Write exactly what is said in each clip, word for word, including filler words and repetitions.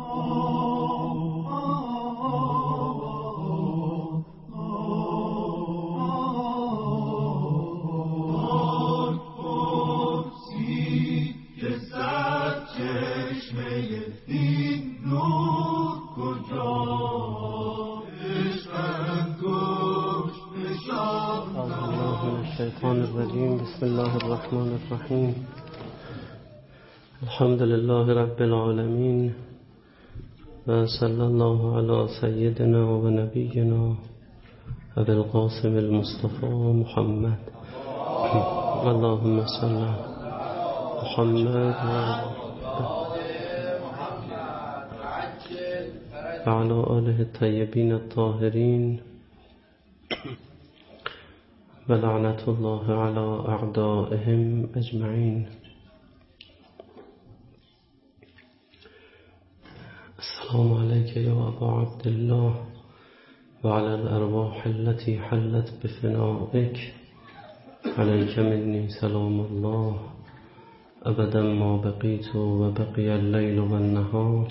بسم الله الرحمن الرحیم. الحمد لله رب العالمین و صلی الله علی سیدنا و نبینا ابی القاسم المصطفى محمد. اللهم صل علی محمد و علی آله الطیبین الطاهرین و لعنت الله علی اعدائهم اجمعین. السلام علیک یا ابا عبدالله و علی الارواح التي حلت بفنائک. علیک منی سلام الله ابدا ما بقیت و بقی اللیل و النهار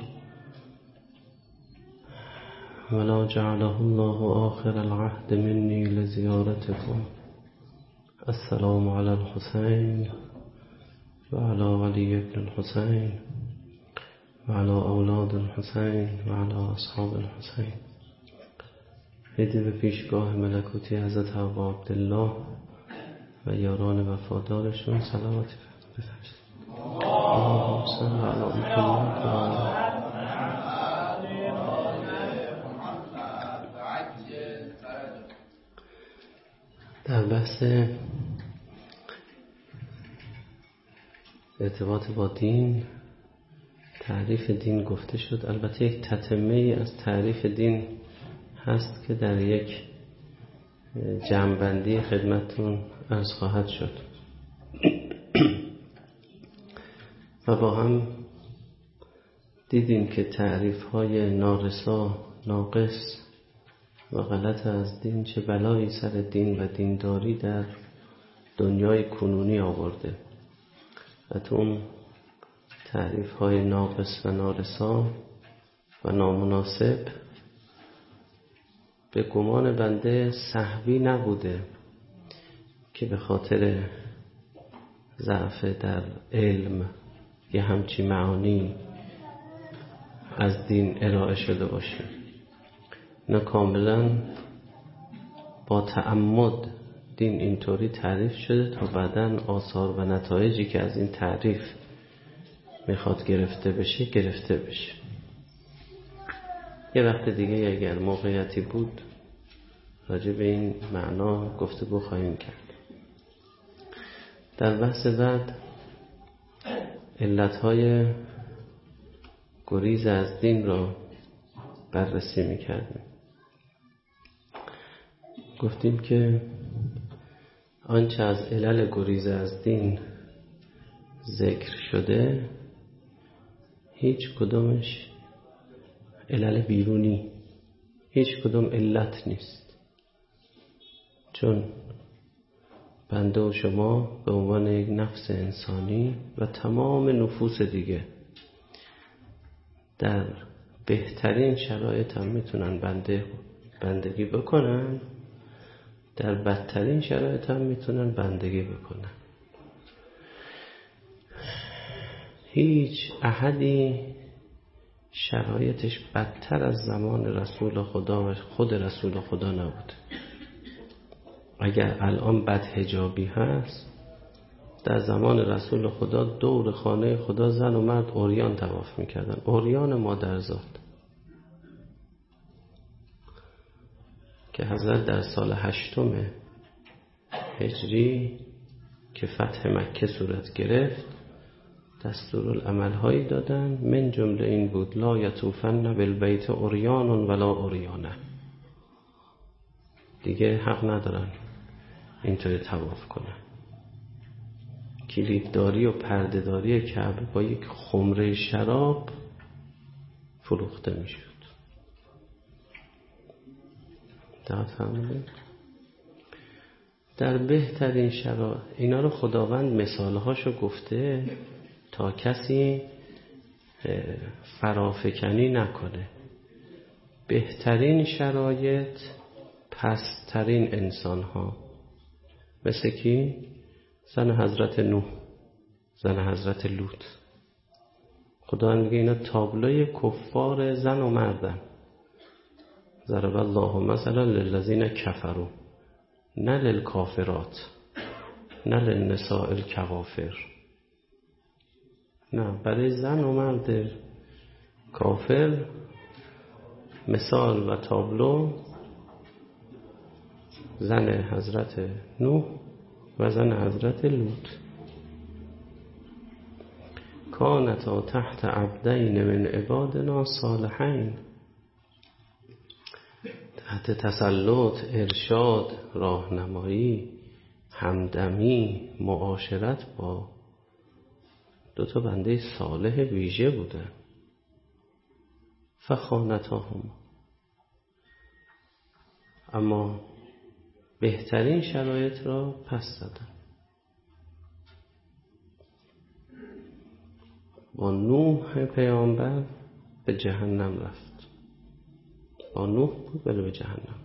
ولا جعله الله آخر العهد منی لزیارتكم. السلام علی الحسین و علی علی بن الحسین و علی اولاد الحسین و علی اصحاب الحسین. هدیه به پیشگاه ملکوتی حضرت ابا عبدالله و یاران وفادارشون صلواتی بفرستید. اللهم صل علی محمد و علی در بحث ارتباط با دین، تعریف دین گفته شد. البته یک تتمه از تعریف دین هست که در یک جمع‌بندی خدمتتون عرض خواهد شد و با هم دیدیم که تعریف های نارسا، ناقص و غلط از دین چه بلایی سر دین و دینداری در دنیای کنونی آورده و تو اون تعریف های ناقص و نارسا و نامناسب به گمان بنده سهوی نبوده که به خاطر ضعف در علم یه همچی معانی از دین ارائه شده باشه. نه، کاملا با تعمد دین اینطوری تعریف شده تا بعداً آثار و نتایجی که از این تعریف میخواد گرفته بشه گرفته بشه. یه وقت دیگه اگر موقعیتی بود راجع به این معنا گفتگو خواهیم کرد. در بحث بعد علتهای گریز از دین را بررسی میکردیم. گفتیم که آنچه از علل گریز از دین ذکر شده هیچ کدومش علل بیرونی، هیچ کدوم علت نیست، چون بنده و شما به عنوان یک نفس انسانی و تمام نفوس دیگه در بهترین شرایط هم میتونن بنده بندگی بکنن، در بدترین شرایط هم میتونن بندگی بکنن. هیچ احدی شرایطش بدتر از زمان رسول خدا و خود رسول خدا نبود. اگر الان بدحجابی هست، در زمان رسول خدا دور خانه خدا زن و مرد عریان طواف میکردن، عریان مادرزاد، که حضرت در سال هشتم هجری که فتح مکه صورت گرفت دستورالعمل هایی دادن. من جمله این بود لا یطوفن بالبیت عریان ولا عریانه. دیگه حق ندارن اینطوری طواف کنن. کلیدداری و پردهداری کعبه با یک خمره شراب فروخته میشد. دقت فرمودید؟ در بهترین شرایط اینا رو خداوند مثالهاشو گفته تا کسی فرافکنی نکنه. بهترین شرایط پسترین انسان ها، مثل کی؟ زن حضرت نوح، زن حضرت لوط. خدا میگه اینا تابلوی کفار زن و مردن. ضرب الله مثلا للذین کفروا نه للکافرات نه للنساء الکوافر. نه، برای زن و مرد کافر مثال و تابلو زن حضرت نوح و زن حضرت لوط. کانتا تحت عبدین من عبادنا صالحین، تحت تسلط، ارشاد، راهنمایی، همدمی، معاشرت با دو تا بنده صالح ویژه بودن. فخانتاهم، اما بهترین شرایط را پس دادن. با نوح پیامبر به جهنم رفت. با نوح بود ولی به جهنم.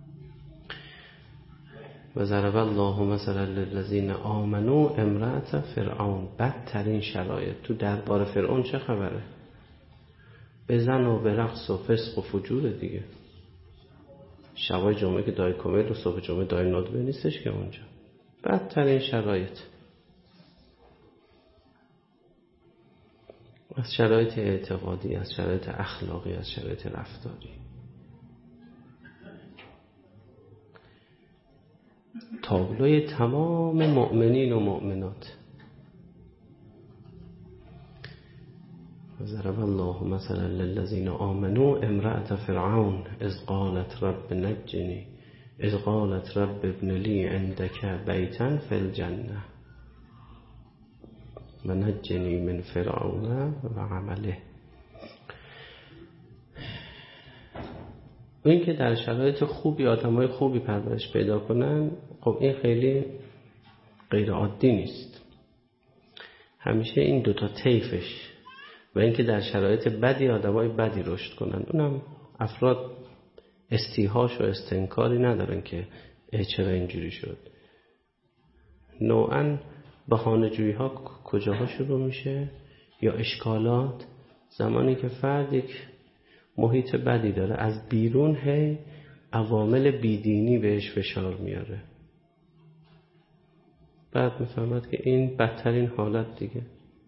و ضرب الله مثلا للذین آمنوا امرأة فرعون. بدترین شرایط تو دربار فرعون چه خبره؟ به زن و به رقص و فسق و فجور دیگه. شبای جمعه که دای کمد و صبح جمعه دای ندبه نیستش که اونجا. بدترین شرایط، از شرایط اعتقادی، از شرایط اخلاقی، از شرایط رفتاری. تابلوی تمام مؤمنین و مؤمنات. ضرب الله مثلا للذین آمنوا امرأة فرعون اذ قالت رب نجنی اذ قالت رب ابن لی عندک بیتا فی الجنة و نجنی من فرعون و عمله. این که در شرایط خوبی آدمای خوبی پرورش پیدا کنن، خب این خیلی غیر عادی نیست. همیشه این دوتا طیفش، و اینکه در شرایط بدی آدمای بدی رشد کنن، اونم افراد استیحاش و استنکاری ندارن که چرا اینجوری شد. نوعاً بهانه‌جویی ها کجاها شروع میشه؟ یا اشکالات زمانی که فرد یک محیط بدی داره، از بیرون هی عوامل بیدینی بهش فشار میاره، بعد میفهمد که این بدترین حالت دیگه.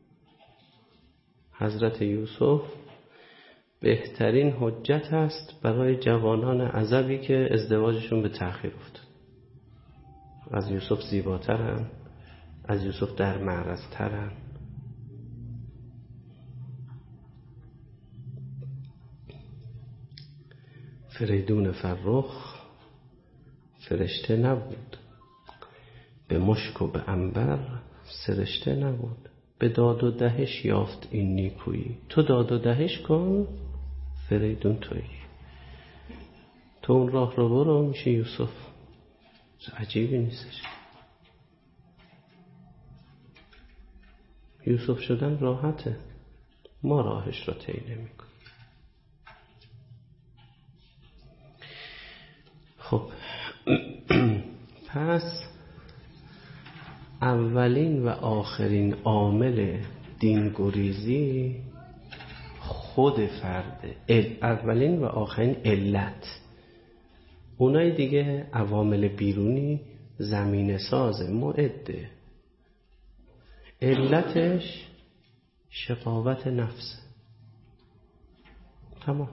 حضرت یوسف بهترین حجت است برای جوانان عزبی که ازدواجشون به تأخیر افتاد. از یوسف زیباترن، از یوسف در معرض‌ترن. فریدون فرخ فرشته نبود، به مشک و به عنبر سرشته نبود. به داد و دهش یافت این نیکویی. تو داد و دهش کن، فریدون تویی. تو اون راه رو برو، میشه یوسف. عجیبی نیستش. یوسف شدن راحته، ما راهش رو طی نمی‌کنیم. خب پس اولین و آخرین عامل دینگریزی خود فرده. اولین و آخرین علت. اونای دیگه عوامل بیرونی زمینه ساز معده. علتش شقاوت نفس. تمام.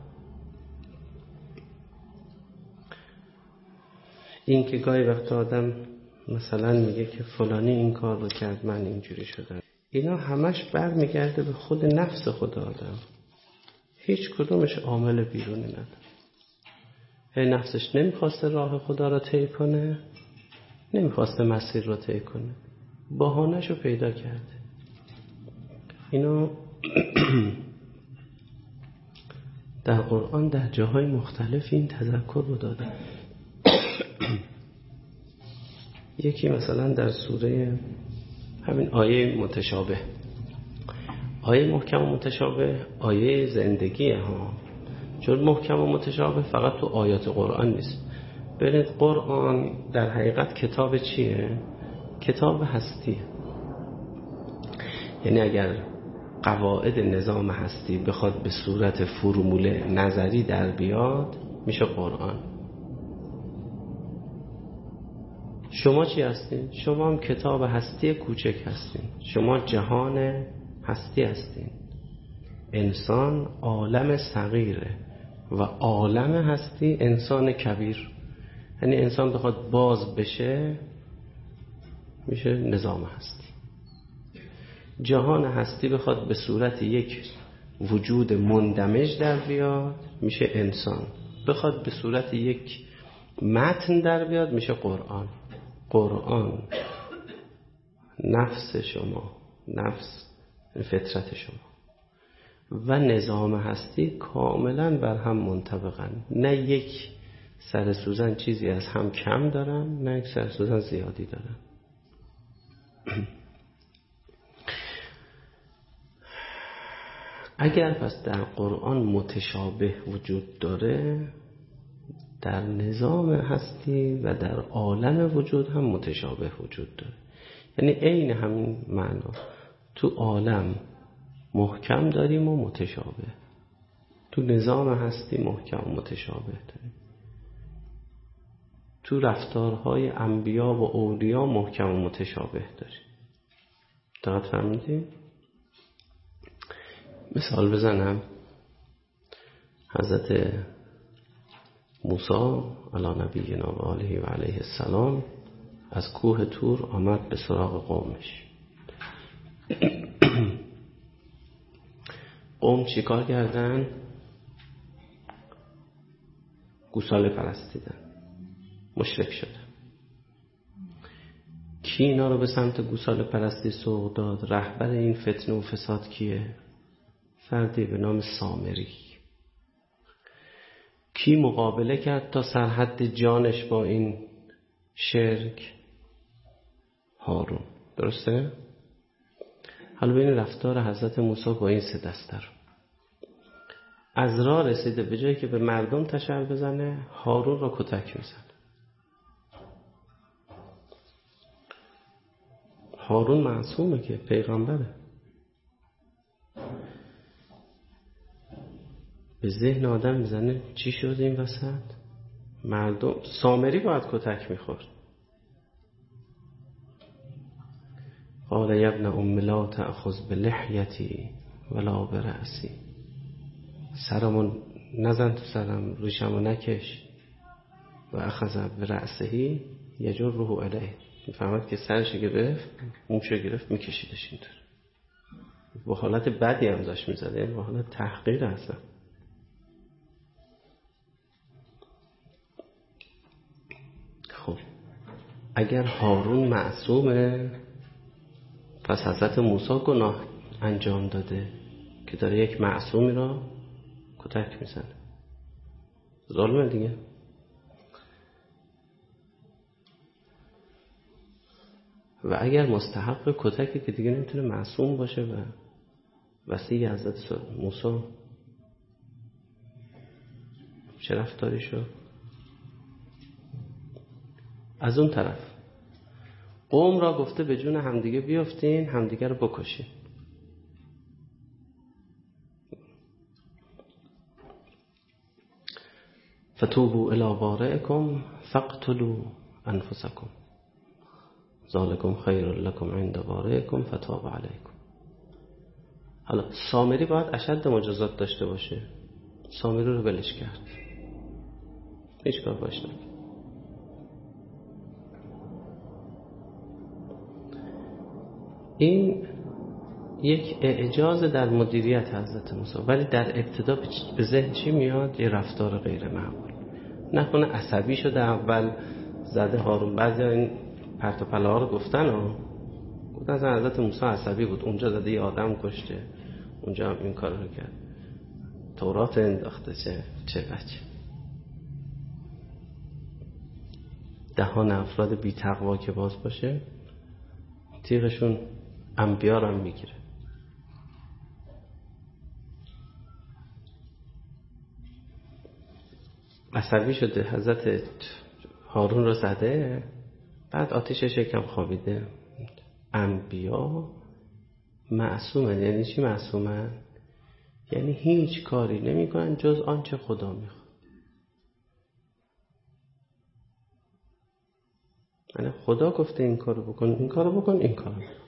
این که گاهی وقت آدم مثلا میگه که فلانی این کار رو کرد من اینجوری شدم، اینا همش برمیگرده به خود نفس خود آدم. هیچ کدومش عامل بیرونی نداره. هی نفسش نمیخواسته راه خدا رو طی کنه، نمیخواسته مسیر رو طی کنه، بهانه‌ش رو پیدا کرده. اینو در قرآن در جاهای مختلف این تذکر رو داده. یکی مثلا در سوره همین آیه متشابه آیه محکم و متشابه آیه زندگیه ها، چون محکم و متشابه فقط تو آیات قرآن نیست. ببینید قرآن در حقیقت کتاب چیه؟ کتاب هستیه. یعنی اگر قواعد نظام هستی بخواد به صورت فرمول نظری در بیاد میشه قرآن. شما چی هستین؟ شما هم کتاب هستی کوچک هستین. شما جهان هستی هستین. انسان عالم صغیره و عالم هستی انسان کبیر. یعنی انسان بخواد باز بشه میشه نظام هستی. جهان هستی بخواد به صورت یک وجود مندمج در بیاد میشه انسان. بخواد به صورت یک متن در بیاد میشه قرآن. قرآن نفس شما، نفس فطرت شما و نظام هستی کاملا بر هم منطبقن. نه یک سر سوزن چیزی از هم کم دارن، نه یک سر سوزن زیادی دارن. اگر پس در قرآن متشابه وجود داره، در نظام هستی و در عالم وجود هم متشابه وجود داره. یعنی عین همین معنا. تو عالم محکم داریم و متشابه، تو نظام هستی محکم و متشابه داریم. تو رفتارهای انبیا و اولیا محکم و متشابه داریم. دقت فهمیدی؟ مثال بزنم. حضرت موسی علی نبینا و آله و علیه السلام از کوه طور آمد به سراغ قومش. قوم چی کار کردن؟ گوساله پرستیدن، مشرک شدن. کی اینا رو به سمت گوساله پرستی سوق داد؟ رهبر این فتنه و فساد کیه؟ فردی به نام سامری. کی مقابله کرد تا سرحد جانش با این شرک؟ هارون. درسته؟ حالا ببین رفتار حضرت موسی با این سه دسته رو. از راه رسیده به جایی که به مردم تشر بزنه، هارون را کتک میزنه. هارون معصومه که پیغمبره. به ذهن آدم میزنه چی شد این وسط؟ مردم. سامری باید کتک میخورد. قال یا ابن ام لا تأخذ بلحیتی ولا برأسی. سرمون نزن تو سرم، ریشمو نکش. و اخذ برأسهی یجره الیه. میفهمد که سرش گرفت، موشو گرفت میکشیدش اینطور. با حالت بدی هم داشت میزده، با حالت تحقیر هستم. خب اگر هارون معصومه، پس حضرت موسی گناه انجام داده که داره یک معصومی را کتک میزنه. ظلمه دیگه. و اگر مستحق کتکی که دیگه نمیتونه معصوم باشه و وصی حضرت موسی، چه رفتاری شد؟ از اون طرف قوم را گفته به جون همدیگه بیافتین، همدیگه رو بکشین. فتوبوا الی بارئکم فاقتلوا انفسکم ذالکم خیر لکم عند بارئکم فتاب علیکم. حالا سامری باید اشد مجازات داشته باشه. سامری رو ولش کرد، هیچ کار باش نکرد. این یک اعجاز در مدیریت حضرت موسی. ولی در ابتدا به ذهن چی میاد؟ یه رفتار غیر معمول. نکنه عصبی شده اول زده هارون. بعضی این پرت و پلا رو گفتن ها، گفتن از حضرت موسی عصبی بود، اونجا زده یه آدم کشته، اونجا هم این کار رو کرد، تورات انداخته. چه چه بچه. دهان افراد بی تقوا که باز باشه تیغشون انبیا رو هم میگیره. عصبی شده حضرت هارون رو زده، بعد آتیشش یکم خوابیده. انبیا معصومن. یعنی چی معصومن؟ یعنی هیچ کاری نمی کنن جز آنچه خدا میخواد. یعنی خدا گفته این کارو بکن، این کارو بکن، این کارو بکن.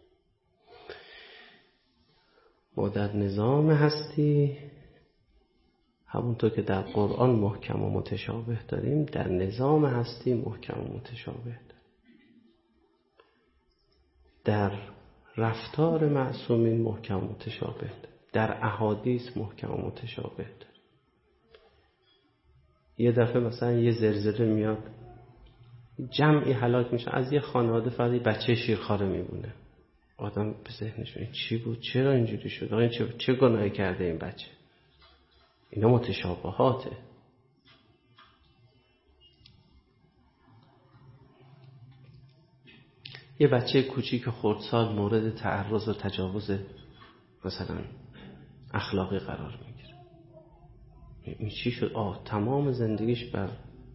ما در نظام هستی همونطور که در قرآن محکم و متشابه داریم، در نظام هستی محکم و متشابه داریم. در رفتار معصومین محکم و متشابه داریم. در احادیث محکم و متشابه داریم. یه دفعه مثلا یه زلزله میاد، جمعی هلاک میشه، از یه خانواده فقط بچه شیرخواره میمونه. آدم به ذهنش میاد چی بود؟ چرا اینجوری شد؟ این چه چه گناهی کرده این بچه؟ اینا متشابهاته. یه بچه کوچیک خردسال مورد تعرض و تجاوز مثلا اخلاقی قرار میگیره. این چی شد؟ آه تمام زندگیش بر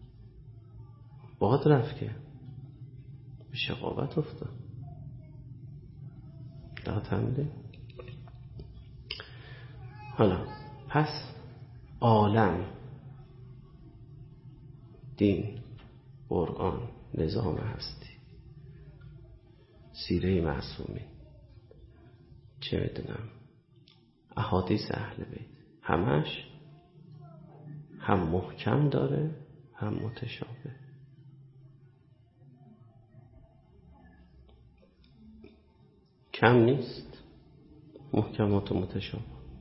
باد رفت که به شقاوت افتاد. دقت فرمودید؟ حالا پس عالم، دین، قرآن، نظام هستی، سیره معصومی، چه میدونم احادیث اهل بیت، همش هم محکم داره هم متشابه. کم نیست، محکمات و متشابه.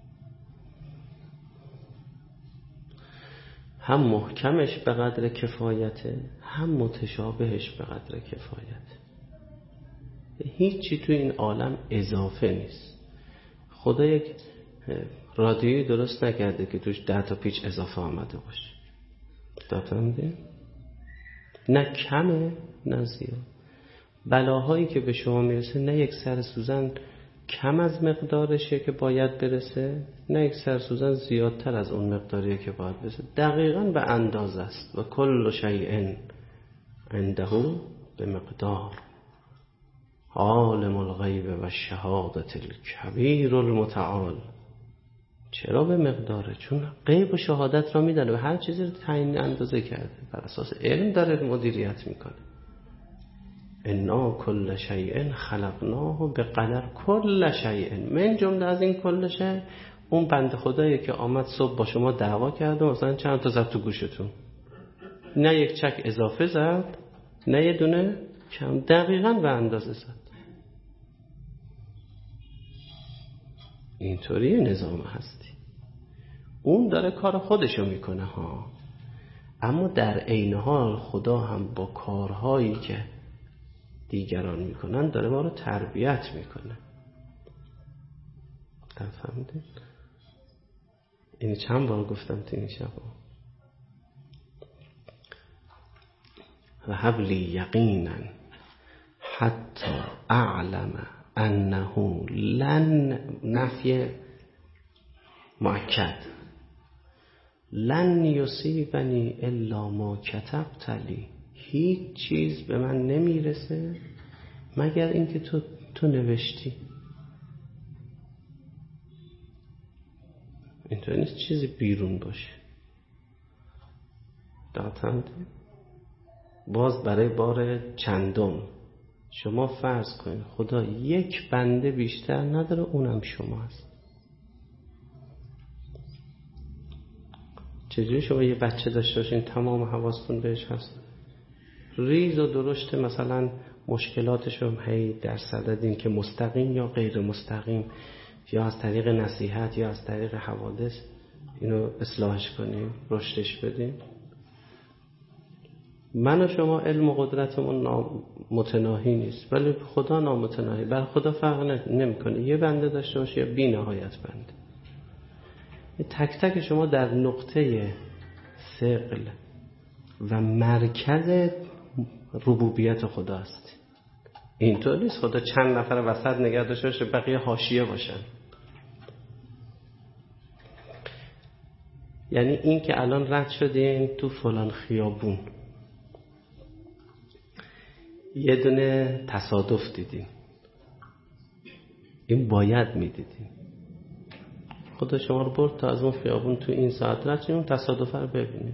هم محکمش به قدر کفایته، هم متشابهش به قدر کفایته. هیچی تو این عالم اضافه نیست. خدا یک رادیویی درست نکرده که توش ده تا پیچ اضافه آمده باشه. دادم نه کمه نه زیاد. بلاهایی که به شما میرسه نه یک سر سوزن کم از مقدارشه که باید برسه، نه یک سر سوزن زیادتر از اون مقداریه که باید برسه. دقیقاً به اندازه است. و کل شیء عنده به مقدار. عالم الغیب و شهادت الکبیر المتعال. چرا به مقداره؟ چون غیب و شهادت را میدونه و هر چیزی رو تعیین اندازه کرده، بر اساس علم داره مدیریت میکنه. انا کل شیء خلقناه به قدر. کل شیء من جمله از این کل شیء اون بنده خدایی که آمد صبح با شما دعوا کرده مثلا چند تا زد تو گوشتون، نه یک چک اضافه زد نه یه دونه کم، دقیقاً به اندازه زد. اینطوری نظام هستی. اون داره کار خودشو میکنه ها، اما در عین حال خدا هم با کارهایی که دیگران میکنن داره ما رو تربیت میکنه. فهمیدید؟ این چند بار گفتم تو این شب. و حبلی یقینا حتی اعلم انه لن، نفی مؤکد، لن یصیبنی الا ما کتبت لی. هیچ چیز به من نمیرسه مگر اینکه تو تو نوشتی. اینطور نیست چیزی بیرون باشه. داتند باز برای بار چندم شما فرض کنید خدا یک بنده بیشتر نداره، اونم شما هست. چجوری شما یه بچه داشته باشین تمام حواستون بهش هست، ریز و درشت، مثلا مشکلاتش رو هی در صددین که مستقیم یا غیر مستقیم یا از طریق نصیحت یا از طریق حوادث اینو اصلاحش کنیم، رشدش بدیم. من و شما علم و قدرتمون متناهی نیست، ولی خدا نامتناهی. بر خدا فرق نمیکنه یه بنده داشته باشه یا بی نهایت بنده. تک تک شما در نقطه ثقل و مرکز ربوبیت خدا است. اینطور نیست خدا چند نفر وسط نگه داشته باشه بقیه حاشیه باشن. یعنی این که الان رد شدین تو فلان خیابون، یه دونه تصادف دیدین، این باید میدیدین. خدا شما رو برد تا از اون خیابون تو این ساعت رد شدین، اون تصادف رو ببینید.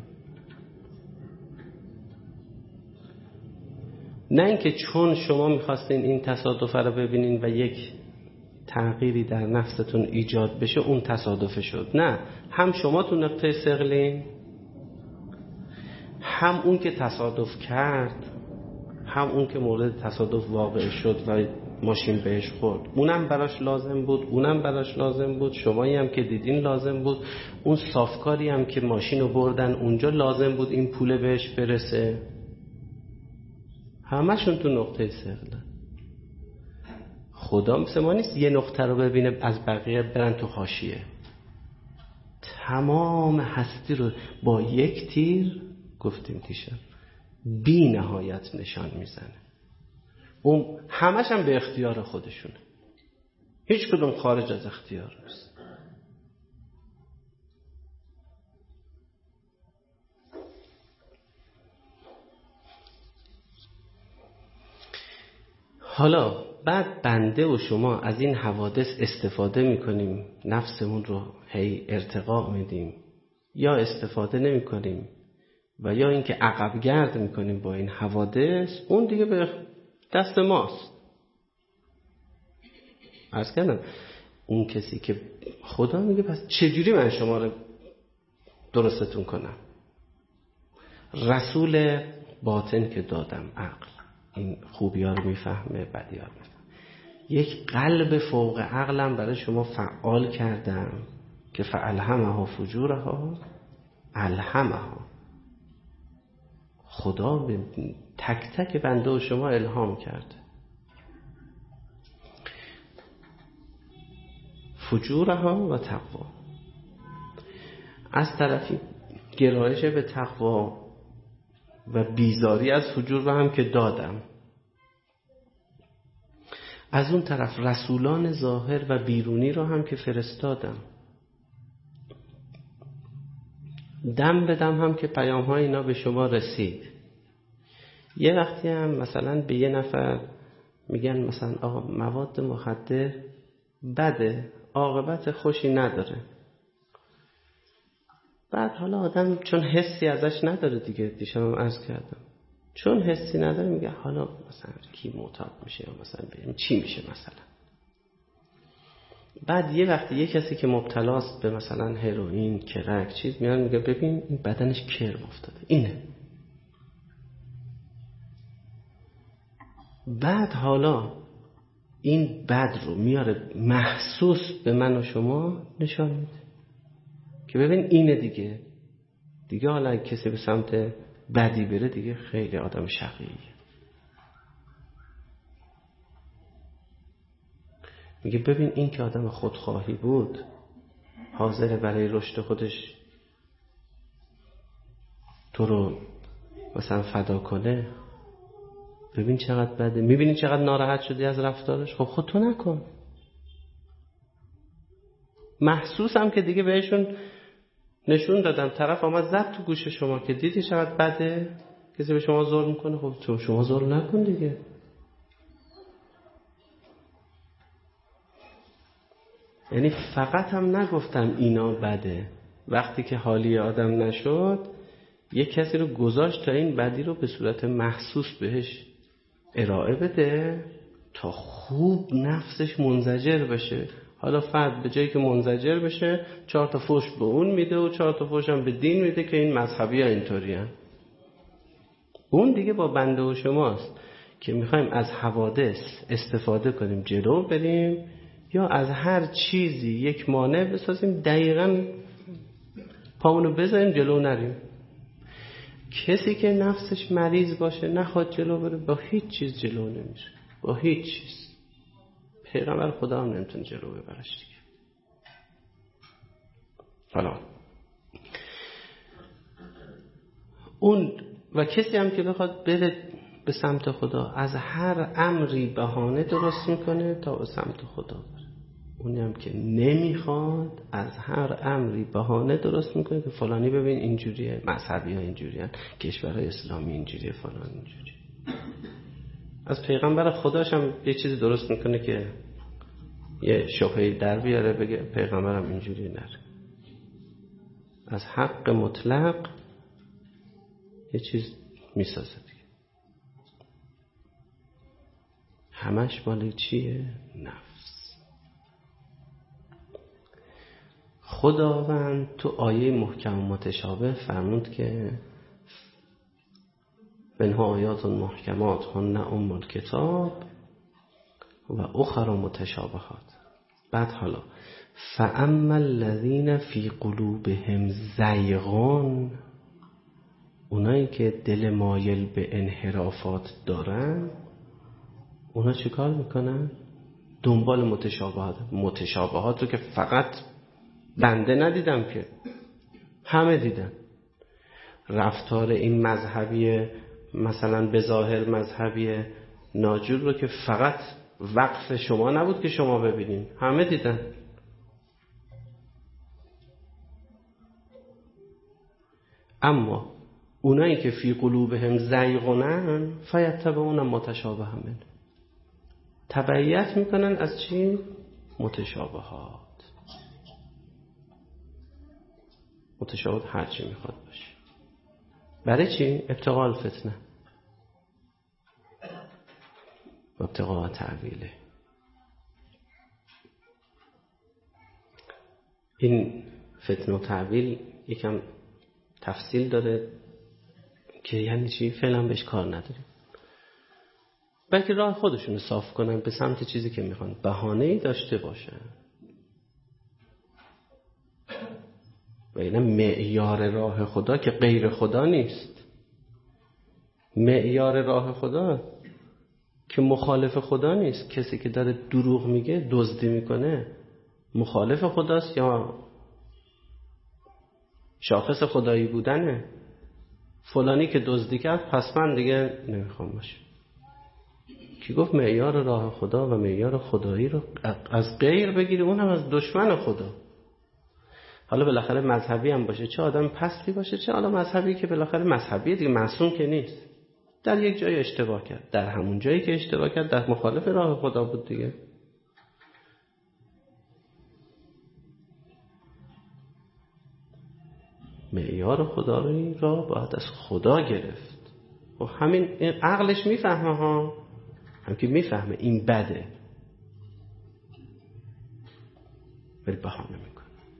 نه اینکه چون شما میخواستین این تصادف رو ببینین و یک تغییری در نفستون ایجاد بشه اون تصادف شد. نه، هم شما تو نقطه ثقلین، هم اون که تصادف کرد، هم اون که مورد تصادف واقع شد و ماشین بهش خورد، اونم براش لازم بود، اونم براش لازم بود، شمایی هم که دیدین لازم بود، اون صافکاری هم که ماشین رو بردن اونجا لازم بود این پول بهش برسه. همشون تو نقطه ثقلن. خدا مثل ما نیست یه نقطه رو ببینه از بقیه برن تو حاشیه. تمام هستی رو با یک تیر، گفتیم دیشب، بی نهایت نشان میزنه. اون همش هم به اختیار خودشونه، هیچ کدوم خارج از اختیار نیست. حالا بعد بنده و شما از این حوادث استفاده میکنیم، نفسمون رو هی ارتقا میدیم، یا استفاده نمیکنیم و یا اینکه عقب گرد میکنیم با این حوادث، اون دیگه به دست ماست. عرض کردم اون کسی که خدا میگه پس چجوری من شما رو درستتون کنم؟ رسول باطن که دادم، عقل این خوبی ها رو میفهمه، بدی ها رو میفهمه. یک قلب فوق عقلم برای شما فعال کردم که فالهمها فجورها الهمها. خدا به تک تک بنده و شما الهام کرده. فجورها و تقوا. از طرفی گرایش به تقوا و بیزاری از فجور رو هم که دادم، از اون طرف رسولان ظاهر و بیرونی رو هم که فرستادم. دم به دم هم که پیام های اینا به شما رسید. یه وقتی هم مثلا به یه نفر میگن مثلا آقا مواد مخدر بده، عاقبت خوشی نداره. بعد حالا آدم چون حسی ازش نداره دیگه، دیشبم عرض کردم، چون حسی نداره میگه حالا مثلا کی معتاد میشه یا مثلا ببین چی میشه مثلا. بعد یه وقتی یه کسی که مبتلاست به مثلا هروئین، کرک، چیز میاد میگه ببین این بدنش کرم افتاده، اینه. بعد حالا این بد رو میاره محسوس به من و شما نشان میده که ببین اینه دیگه. دیگه حالا کسی به سمت بدی بره دیگه خیلی آدم شقیه. میگه ببین این که آدم خودخواهی بود، حاضر برای رشد خودش تو رو مثلا فدا کنه، ببین چقدر بده. میبینی چقدر ناراحت شدی از رفتارش؟ خب خود تو نکن. محسوسم که دیگه بهشون نشون دادم، طرف آمد زد تو گوش شما که دیدی چقدر بده کسی به شما ظلم میکنه. خب تو شما ظلم نکن دیگه. یعنی فقط هم نگفتم اینا بده، وقتی که حالی آدم نشد یک کسی رو گذاشت تا این بدی رو به صورت محسوس بهش ارائه بده تا خوب نفسش منزجر بشه. حالا فرد به جایی که منزجر بشه چهار تا فوش به اون میده و چهار تا فوش هم به دین میده که این مذهبی ها اینطوری هن. اون دیگه با بنده و شماست که میخوایم از حوادث استفاده کنیم جلو بریم، یا از هر چیزی یک مانع بسازیم دقیقاً پامونو بذاریم جلو نریم. کسی که نفسش مریض باشه نخواد جلو بره با هیچ چیز جلو نمیشه، با هیچ چیز. پیغمبر خدا هم نمیتونه جلو ببرش دیگه. حالا اون و کسی هم که بخواد بره به سمت خدا از هر امری بهانه درست میکنه تا به سمت خدا بره. اونی هم که نمیخواد از هر امری بهانه درست میکنه که فلانی ببین اینجوریه، مذهبی ها اینجوریه، کشورهای اسلامی اینجوریه، فلان اینجوریه. از پیغمبر خداش هم یه چیزی درست میکنه که یه شبهه در بیاره، بگه پیغمبرم اینجوری نره. از حق مطلق یه چیز میسازه دیگه. همش مال چیه؟ نفس. خداوند تو آیه محکم و متشابه فرمود که منها آیات محکمات هن ام الکتاب و اخر متشابهات. بعد حالا فاما الذین فی قلوبهم زیغون، اونایی که دل مایل به انحرافات دارن، اونا چه کار میکنن؟ دنبال متشابهات. متشابهات رو که فقط بنده ندیدم که همه دیدن. رفتار این مذهبی مثلا به ظاهر مذهبی ناجور رو که فقط وقف شما نبود که شما ببینین، همه دیدن. اما اونایی که فی قلوبهم زیغونن فیتبعون متشابه منه، تبعیت میکنن از چی؟ متشابهات. متشابهات هر چی میخواد باشه. برای چی؟ ابتغاء الفتنه و ابتغاء تعویله. این فتنه و تعویل یکم تفصیل داره که یعنی چی؟ فعلا بهش کار نداریم، بلکه راه خودشون صاف کنن به سمت چیزی که میخوان، بهانه‌ای داشته باشن. و این معیار راه خدا که غیر خدا نیست. معیار راه خدا که مخالف خدا نیست. کسی که داره دروغ میگه، دزدی میکنه، مخالف خداست یا شاخص خدایی بودنه؟ فلانی که دزدی کرد پس من دیگه نمیخوام باشه. کی گفت معیار راه خدا و معیار خدایی رو از غیر بگیری، اونم از دشمن خدا؟ حالا بالاخره مذهبی هم باشه، چه آدم پستی باشه، چه حالا مذهبی که بالاخره مذهبی دیگه، معصوم که نیست. در یک جای اشتباه کرد، در همون جایی که اشتباه کرد در مخالف راه خدا بود دیگه. معیار خدا را باید از خدا گرفت. و همین عقلش میفهمه ها، هم که میفهمه این بده، ولی بهانه میکنه.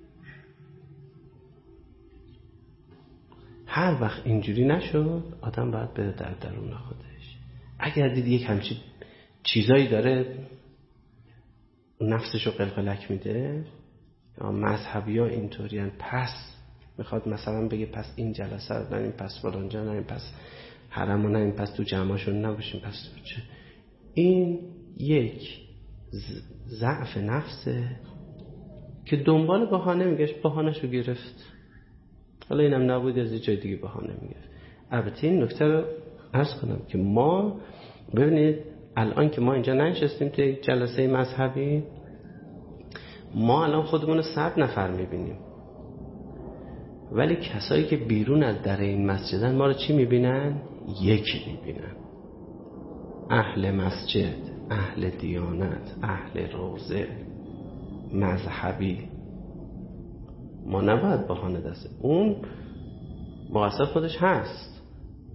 هر وقت اینجوری نشد آدم باید بره در درون خودش. اگر دید یک همچین چیزایی داره نفسشو قلقلک میده، یا مذهبی ها اینطوری هن، پس میخواد مثلا بگه پس این جلسه رو نریم، پس فلانجا نریم، پس حرمو نریم، پس تو جمعشون نباشیم، پس چه؟ این یک ضعف نفسه که دنبال بهانه میگشت، بهانه‌شو گرفت. حالا اینم نبود از یه جای دیگه بهانه میگرفت. البته این نکته رو عرض کنم که ما ببینید الان که ما اینجا ننشستیم توی یک جلسه مذهبی، ما الان خودمون رو صد نفر میبینیم، ولی کسایی که بیرون از در این مسجدن ما رو چی میبینن؟ یکی میبینن. اهل مسجد، اهل دیانت، اهل روزه، مذهبی. ما نباید بهانه دسته، اون مقصر خودش هست،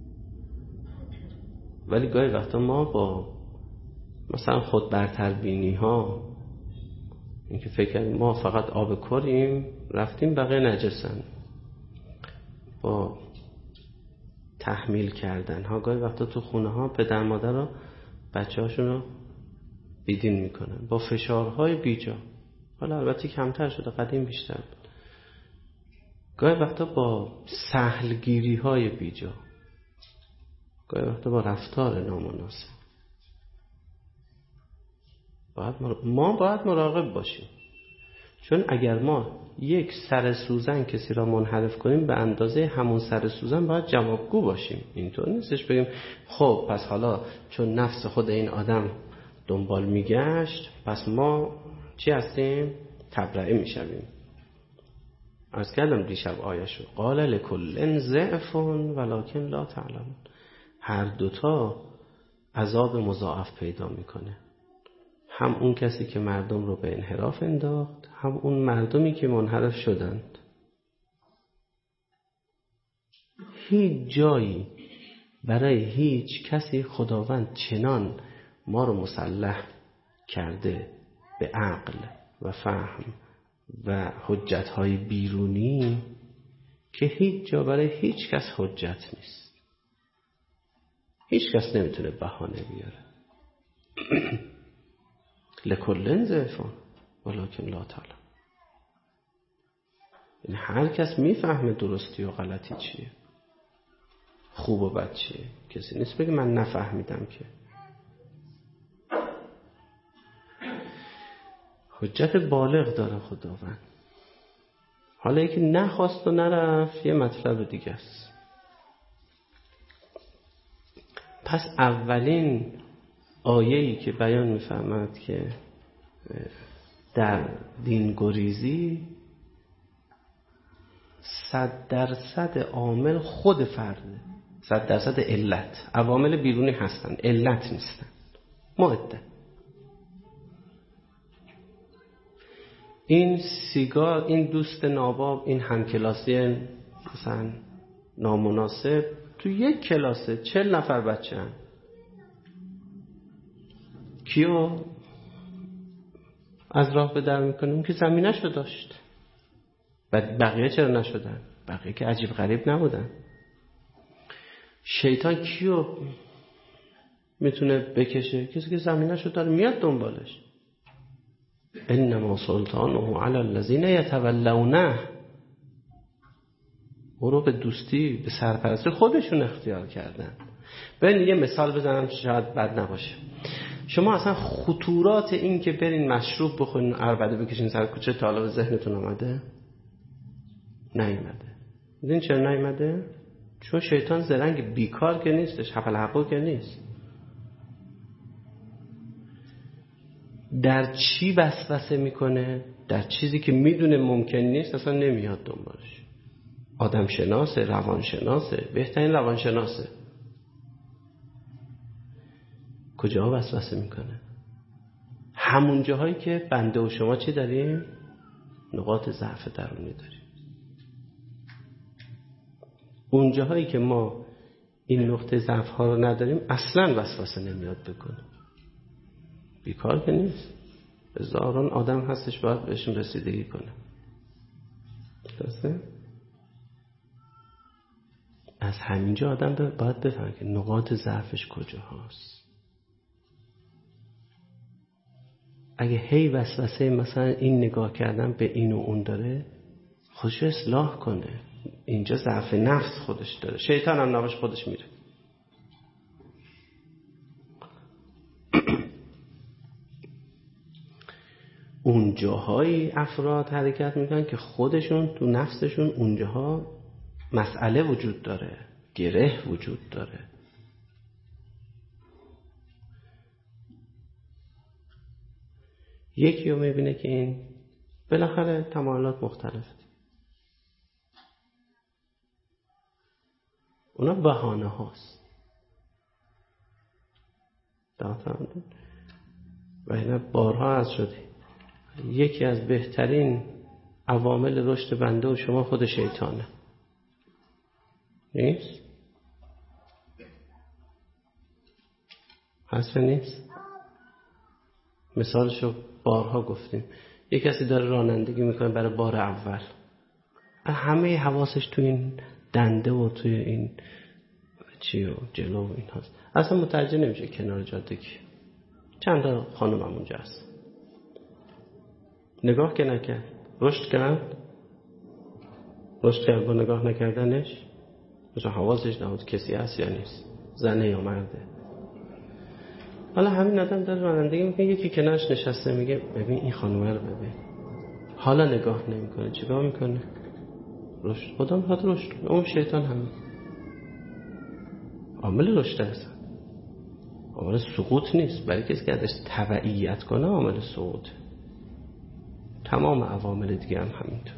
ولی گاهی وقتا ما با مثلا خود برتر بینی ها، این که فکر کنیم ما فقط آب کوریم رفتیم بقیه نجسن، با تحمیل کردن ها گاهی وقتا تو خونه ها پدر مادر ها بچه هاشون رو بیدین میکنن با فشارهای بیجا. حالا البته کمتر شده، قدیم بیشتر بود. گاهی وقتا با سهلگیری های بیجا، گاهی وقتا با رفتار نامناسب. باید مر... ما باید مراقب باشیم، چون اگر ما یک سر سوزن کسی را منحرف کنیم به اندازه همون سر سوزن باید جوابگو باشیم. اینطور نیستش بگیم خب پس حالا چون نفس خود این آدم دنبال میگشت پس ما چی هستیم؟ تبرئه میشویم. عرض کردم دیشب آیه‌شو، قال لکل ضعف ولکن لا تعلمون. هر دوتا عذاب مضاعف پیدا میکنه، هم اون کسی که مردم رو به انحراف انداخت، هم اون مردمی که منحرف شدند. هیچ جایی برای هیچ کسی خداوند چنان ما رو مسلح کرده به عقل و فهم و حجت‌های بیرونی که هیچ جا برای هیچ کس حجت نیست. هیچ کس نمیتونه بهانه بیاره. لکل ضعف ولکن لا تعلمون. یعنی هر کس میفهمه درستی و غلطی چیه، خوب و بد چیه. کسی نیست بگه من نفهمیدم. که حجت بالغ داره خداوند. حالا یکی نخواست و نرفت یه مطلب دیگه است. پس اولین آیه‌ای که بیان می‌فرماید که در دین گریزی صد درصد عامل خود فرده، صد درصد علت. عوامل بیرونی هستن، علت نیستن، معده. این سیگار، این دوست ناباب، این همکلاسی مثلا نامناسب تو یک کلاسه چهل نفر بچه هم. کیو از راه به در میکنه؟ اون که زمینش رو داشت. بقیه چرا نشدن؟ بقیه که عجیب غریب نبودن. شیطان کیو میتونه بکشه؟ کسی که زمینش رو داره میاد دنبالش. انما سلطانه علی الذین یتولونه. او رو به دوستی، به سرپرستی خودشون اختیار کردن. برین یه مثال بزنم شاید بد نباشه. شما اصلا خطورات این که برین مشروب بخورین، عربده بکشین سر کوچه، تا حالا به ذهنتون اومده؟ نیومده. میدونین چرا نیومده؟ چون شیطان زرنگ بیکار که نیستش، حفل حقو که نیست. در چی وسوسه میکنه؟ در چیزی که میدونه ممکن نیست اصلا نمیاد دنبالش. آدم شناسه، روان شناسه، بهترین روان شناسه. کجا وسوسه میکنه؟ همون جاهایی که بنده و شما چی داریم؟ نقاط ضعف درونی داریم. اون جاهایی که ما این نقطه ضعف ها رو نداریم اصلا وسوسه نمیاد بکنه. بیکار که نیست. هزاران آدم هستش باید بهشون رسیدگی کنه. درسته؟ از همینجا آدم باید بفهمه که نقاط ضعفش کجا هست. اگه هی وسوسه مثلا این نگاه کردن به این و اون داره، خودش اصلاح کنه. اینجا ضعف نفس خودش داره. شیطان هم نواش خودش میره. اون جاهای افراد حرکت میکنن که خودشون تو نفسشون اونجاها مسئله وجود داره، گره وجود داره. یکی رو میبینه که این بالاخره تمایلات مختلفه. اونا بهانه هاست. داتم و اینا بارها از شده. یکی از بهترین عوامل رشد بنده و شما خود شیطانه. نیست؟ هست نیست؟ مثالشو بارها گفتیم. یک کسی داره رانندگی میکنه برای بار اول، همه حواسش تو این دنده و توی این چی و جلو و این هست، اصلا متوجه نمیشه کنار جاده کی چند تا خانم هم اونجا هست. نگاه که نکرد، رشد کرد رشد کرد با نگاه نکردنش. مثلا حواسش نبود کسی هست یا نیست، زنه یا مرده. حالا همین آدم داره رانندگی میکنه، یکی کنارش نشسته میگه ببین این خانومه رو ببین. حالا نگاه نمیکنه، چیکار میکنه؟ رشد. خدا میخواد رشد کنه. اون شیطان همین عامل رشد هست، عامل سقوط نیست. برای کسی که ازش تبعیت کنه عامل سقوط. تمام عوامل دیگه هم همینطور.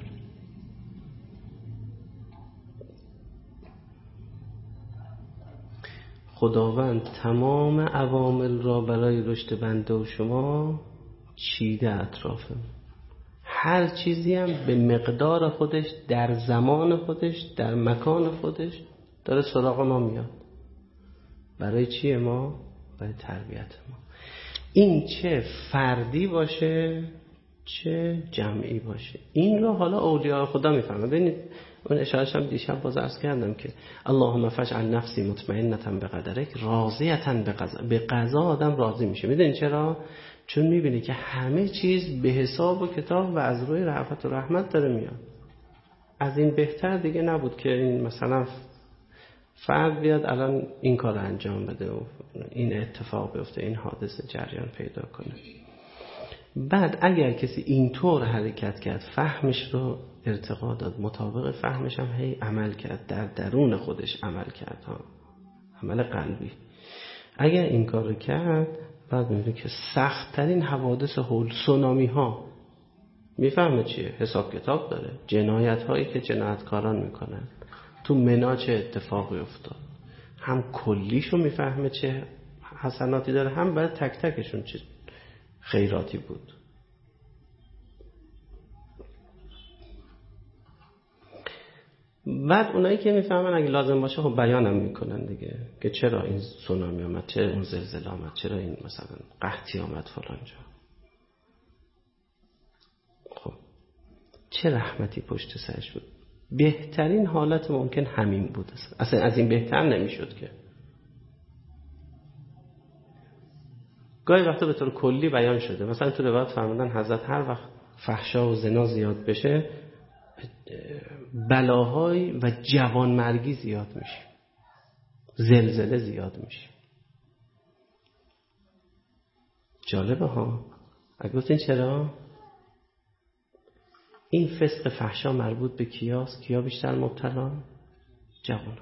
خداوند تمام عوامل را برای رشد بنده و شما چیده اطرافم. هر چیزی هم به مقدار خودش، در زمان خودش، در مکان خودش داره سراغ ما میاد. برای چیه ما؟ برای تربیت ما. این چه فردی باشه چه جمعی باشه. این رو حالا اولیاء خدا میفهمه. ببینید اون اشارهش هم دیشب باز عرض کردم که اللهم فجعل نفسی مطمئنة بقدرک راضیة بقضا. به قضا آدم راضی میشه. میدونید چرا؟ چون میبینه که همه چیز به حساب و کتاب و از روی رأفت و رحمت داره میاد. از این بهتر دیگه نبود که این مثلا فرد بیاد الان این کار انجام بده و این اتفاق بیفته، این حادثه جریان پیدا کنه. بعد اگر کسی اینطور حرکت کرد، فهمش رو ارتقا داد، مطابق فهمش هم هی عمل کرد، در درون خودش عمل کرد ها. عمل قلبی. اگر این کار رو کرد، بعد می‌بینه که سخت‌ترین حوادث هول سونامی ها میفهمه چیه، حساب کتاب داره. جنایت هایی که جنایتکاران میکنن، تو منا چه اتفاقی افتاد، هم کلیشو میفهمه چه حسناتی داره، هم برای تک تکشون چه خیراتی بود. بعد اونایی که میفهمن اگه لازم باشه خب بیانم میکنن دیگه که چرا این سونامی آمد، چرا اون زلزله آمد، چرا این مثلا قحطی آمد فلان جا. خب چه رحمتی پشت سرش بود. بهترین حالت ممکن همین بود. اصلا از این بهتر نمیشد که. گاهی وقتا به طور کلی بیان شده، مثلا تو روایت فرمودن حضرت هر وقت فحشا و زنا زیاد بشه بلاهای و جوانمرگی زیاد میشه، زلزله زیاد میشه. جالبه ها. اگه گفتین چرا؟ این فسق فحشا مربوط به کیاست؟ کیا بیشتر مبتلا؟ جوان.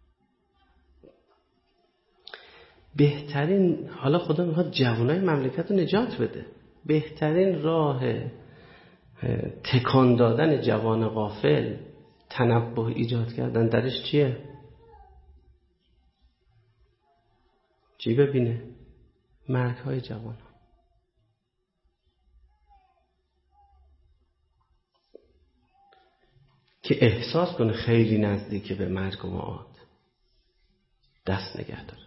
بهترین، حالا خدا میخواد جوانای مملکت رو نجات بده، بهترین راه تکان دادن جوان غافل، تنبه ایجاد کردن درش چیه؟ چی ببینه؟ مرگ های جوان ها. که احساس کنه خیلی نزدیک به مرگ و معاد، دست نگه داره.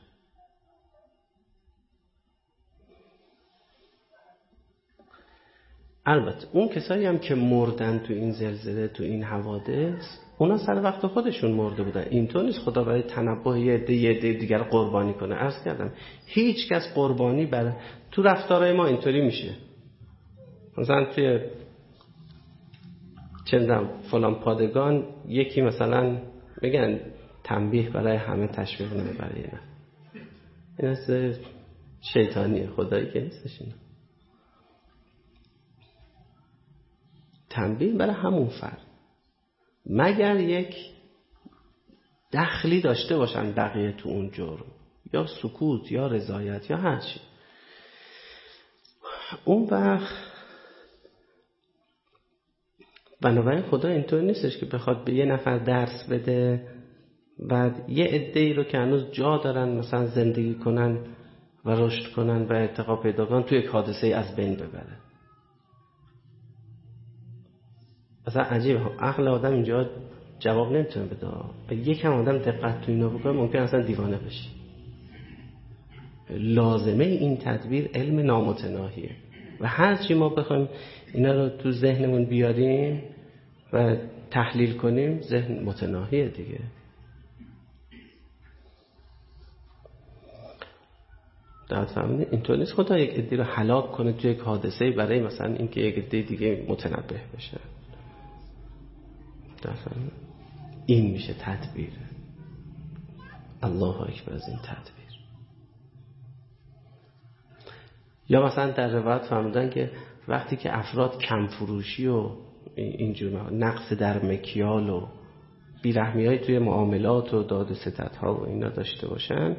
البته اون کسایی هم که مردن تو این زلزله، تو این حوادث، اونا سر وقت خودشون مرده بودن. اینطور نیست خدا برای تنبه یه عده یه عده دیگر قربانی کنه. عرض کردم هیچ کس قربانی بر تو رفتارهای ما اینطوری میشه. مثلا توی چندم فلان پادگان یکی مثلا بگن تنبیه برای همه تشویق نمیبره. نه این از شیطانیه، خدایی که نیستش. اینا تنبیه برای همون فرد، مگر یک دخلی داشته باشن بقیه تو اون جرم، یا سکوت یا رضایت یا هر چی. اون وقت بنابراین خدا اینطور نیستش که بخواد به یه نفر درس بده بعد یه عده‌ای رو که هنوز جا دارن مثلا زندگی کنن و رشد کنن و ارتقا پیدا کنن تو یک حادثه از بین ببره. اصلا عجیبه، عقل آدم اینجا جواب نمیتونه بده. یکم آدم دقت تو اینا بکنه ممکن اصلا دیوانه بشه. لازمه این تدبیر علم نامتناهیه و هر چی ما بخوایم اینا رو تو ذهنمون بیاریم و تحلیل کنیم ذهن متناهیه دیگه. داد فهمیدین؟ اینطور نیست خدا یک عده رو هلاک کنه تو یک حادثه برای مثلا اینکه یک عده دیگه متنبه بشه. این میشه تدبیر. الله اکبر از این تدبیر. یا مثلا در روایت فرمودن که وقتی که افراد کم فروشی و اینجور نقص در مکیال و بیرحمی های توی معاملات و داد و ستد ها و اینا داشته باشن،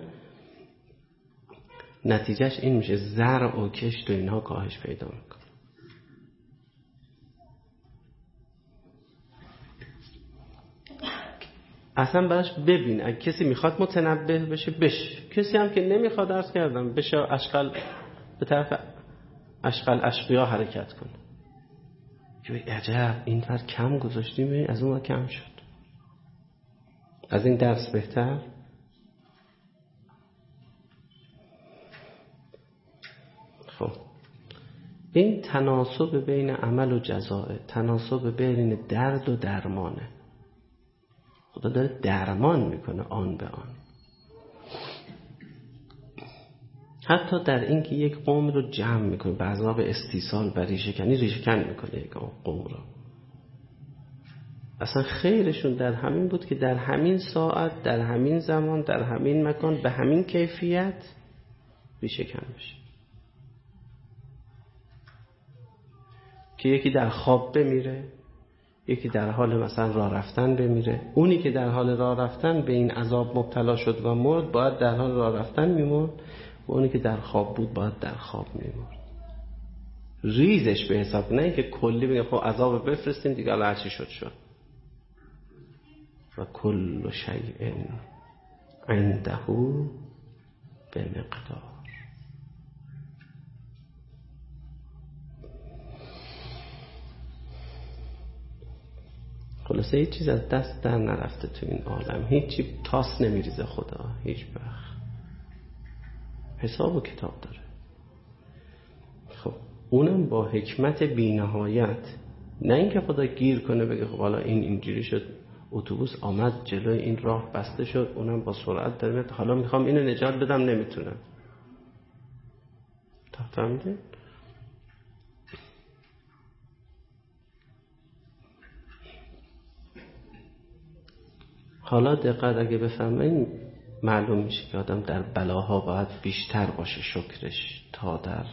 نتیجهش این میشه زرع و کشت و اینها کاهش پیدا میکنه. اصلا براش ببین. اگه کسی میخواد متنبه بشه بشه، کسی هم که نمیخواد عرض کردم بشه اشغال به طرف اشغال اشقیا حرکت کنه که عجب این طور کم گذاشتیم از اون کم شد. از این درس بهتر. خب این تناسب بین عمل و جزاء، تناسب بین درد و درمانه. خدا داره درمان میکنه آن به آن. حتی در این که یک قوم رو جمع میکنه به عذاب استیصال و ریشه کنی، ریشه کن میکنه یک قوم رو. اصلا خیرشون در همین بود که در همین ساعت، در همین زمان، در همین مکان، به همین کیفیت ریشه کن بشه. که یکی در خواب بمیره، یکی در حال مثلا راه رفتن بمیره. اونی که در حال راه رفتن به این عذاب مبتلا شد و مرد باید در حال راه رفتن میمرد، و اونی که در خواب بود باید در خواب میمرد. ریزش به حساب، نه اینکه کلی بگه خب عذاب بفرستیم دیگه الان هرچی شد شد. و کل شیء عنده به مقدار. خلاصه هیچ چیز از دست در نرفته تو این عالم، هیچی تاس نمیریزه خدا هیچ وقت. حساب و کتاب داره. خب اونم با حکمت بی‌نهایت، نه اینکه خدا گیر کنه بگه خب حالا این اینجوری شد، اتوبوس آمد جلوی این راه بسته شد، اونم با سرعت داره میاد، حالا میخوام اینو نجات بدم نمیتونم. تا فهمیدین؟ حالا دقت اگه بفهمین معلوم میشه که آدم در بلاها باید بیشتر باشه شکرش تا در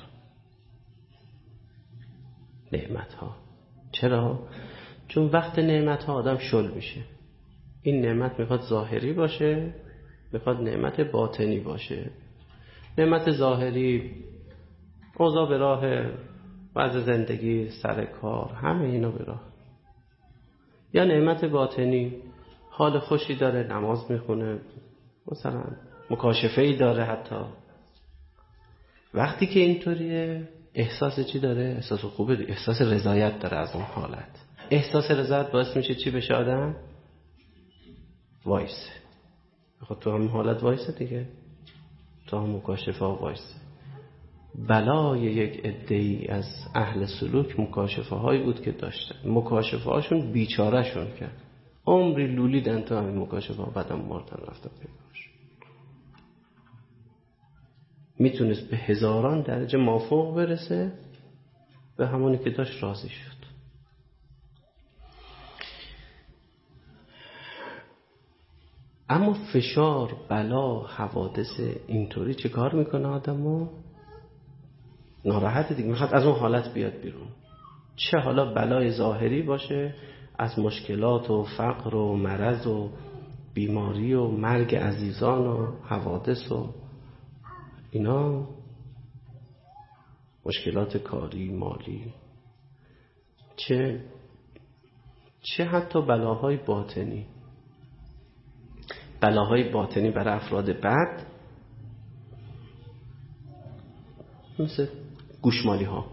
نعمتها. چرا؟ چون وقت نعمتها آدم شل میشه. این نعمت میخواد ظاهری باشه، میخواد نعمت باطنی باشه. نعمت ظاهری اوضاع به راه، وضع زندگی، سر کار، همه اینا به راه. یا نعمت باطنی حال خوشی داره، نماز میخونه، مثلا مکاشفه‌ای داره. حتی وقتی که اینطوریه احساس چی داره؟ احساس خوبه، احساس رضایت داره از اون حالت. احساس رضایت باعث میشه چی بشه آدم؟ وایسه. خب تو هم حالت وایسه دیگه، تو هم مکاشفه ها وایسه. بلای یک عده‌ای از اهل سلوک مکاشفه هایی بود که داشتن. مکاشفه هاشون بیچاره شون کرد، عمری لولیدن تو همین مکاشفه ها، بعدم مردن رفتن پیداش. میتونست به هزاران درجه مافوق برسه، به همونی که داشت راضی شد. اما فشار، بلا، حوادث اینطوری چه کار میکنه آدمو؟ ناراحت دیگه، میخواد از اون حالت بیاد بیرون. چه حالا بلای ظاهری باشه از مشکلات و فقر و مرض و بیماری و مرگ عزیزان و حوادث و اینا، مشکلات کاری، مالی، چه چه حتی بلاهای باطنی. بلاهای باطنی برای افراد بد مثل گوشمالی ها.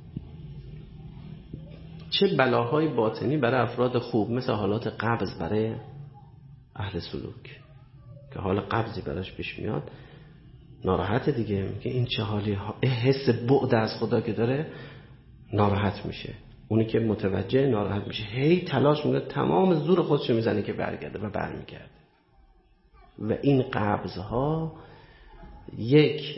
چه بلاهای باطنی برای افراد خوب مثل حالات قبض برای اهل سلوک که حال قبضی براش پیش میاد، ناراحت دیگه، میگه این چه حالی ها. حس بعد از خدا که داره ناراحت میشه. اونی که متوجه ناراحت میشه، هی تلاش میکنه تمام زور خودشو میزنه که برگرده و برمیگرده. و این قبضها یک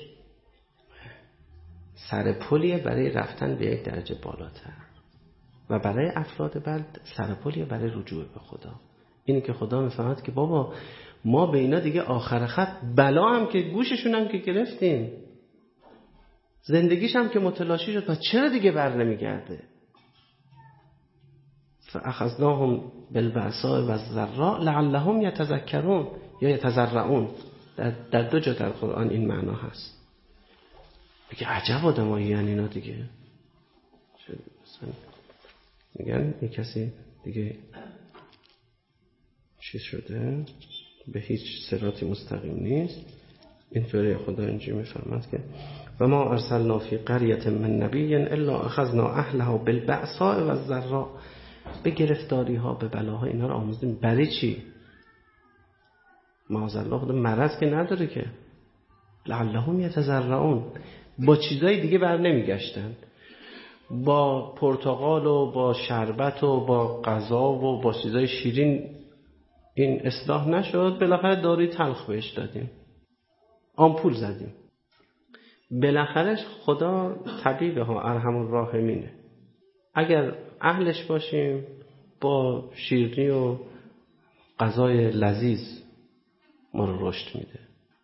سرپلیه برای رفتن به یک درجه بالاتر، و برای افراد بد سرپلیه برای رجوع به خدا. اینی که خدا میفهمد که بابا ما به اینا دیگه آخر خط بلا هم که گوششون هم که گرفتیم، زندگیش هم که متلاشی شد، پس چرا دیگه بر نمیگرده؟ فاخذناهم بالبأساء والضراء لعلهم یتذکرون یا یتضرعون. در, در دو جا در قرآن این معنا هست. میگه عجب آدمایی یعنی اینا دیگه. میگن یک کسی دیگه چیز شده، به هیچ صراطی مستقیم نیست. اینطوری خدا اینجوری میفرماد که و ما ارسلنا فی قریة من نبی الا اخذنا اهلها بالبأساء والضراء. به گرفتاری ها، به بلاها اینا رو آموزدیم. برای چی؟ معاذالله خدا مرض که نداره که. لعلهم یتضرعون. با چیزای دیگه بر نمیگشتن، با پرتقال و با شربت و با غذا و با چیزای شیرین این اصلاح نشد. بالاخره داروی تلخ بهش دادیم، آمپول زدیم. بالاخره خدا طبیبه ها، ارحم الراحمینه. اگر اهلش باشیم با شیرینی و غذای لذیذ ما رو رشد میده.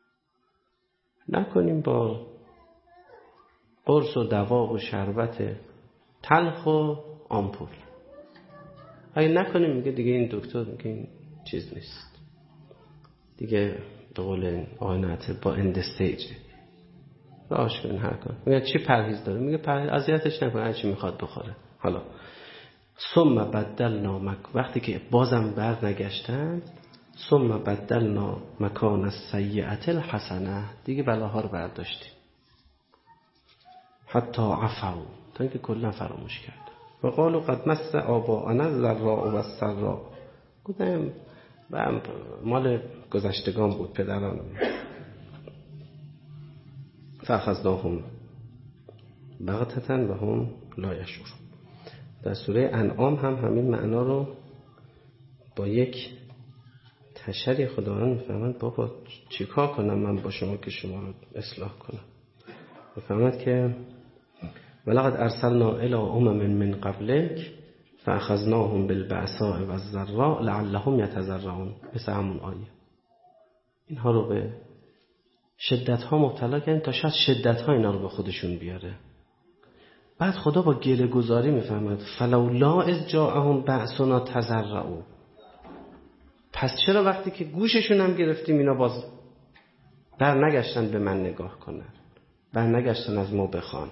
نکنیم با قرص و دوا و شربت تلخ و آمپول. اگه نکنیم میگه دیگه این دکتر میگه این چیز نیست دیگه، به قول آقای نعته با اند استیج راش کن هر کن. میگه چی پرهیز داره؟ میگه پرهیز اذیتش نکن، هر چی میخواد بخوره. حالا ثم بدلنا مک، وقتی که بازم بر نگشتن، ثم بدلنا مکان السیئة الحسنه، دیگه بلاها رو برداشتیم. حتی عفو، تا اینکه کلا فراموش کرد. و قالوا قد مس آباءنا الضراء والسراء، گفتم مال گذشتگان بود، پدرانمون. فاخذناهم بغتة و هم لا یشعرون. در سوره انعام هم همین معنا رو با یک تشریح خداوند میفهمد بابا چیکار کنم من با شما که شما رو اصلاح کنم. میفهمد که ولقد ارسلنا الى امم من قبلک فاخذناهم بالبأساء والضراء لعلهم یتضرعون. مثل همون آیه اینها رو به شدت ها مبتلا کردن تا شاید شدت ها اینا رو به خودشون بیاره. بعد خدا با گله گذاری میفهمد فلولا اذ جاءهم بأسنا تضرعوا. پس چرا وقتی که گوششون هم گرفتیم اینا باز بر نگشتن به من نگاه کنن، بر نگشتن از ما بخوان.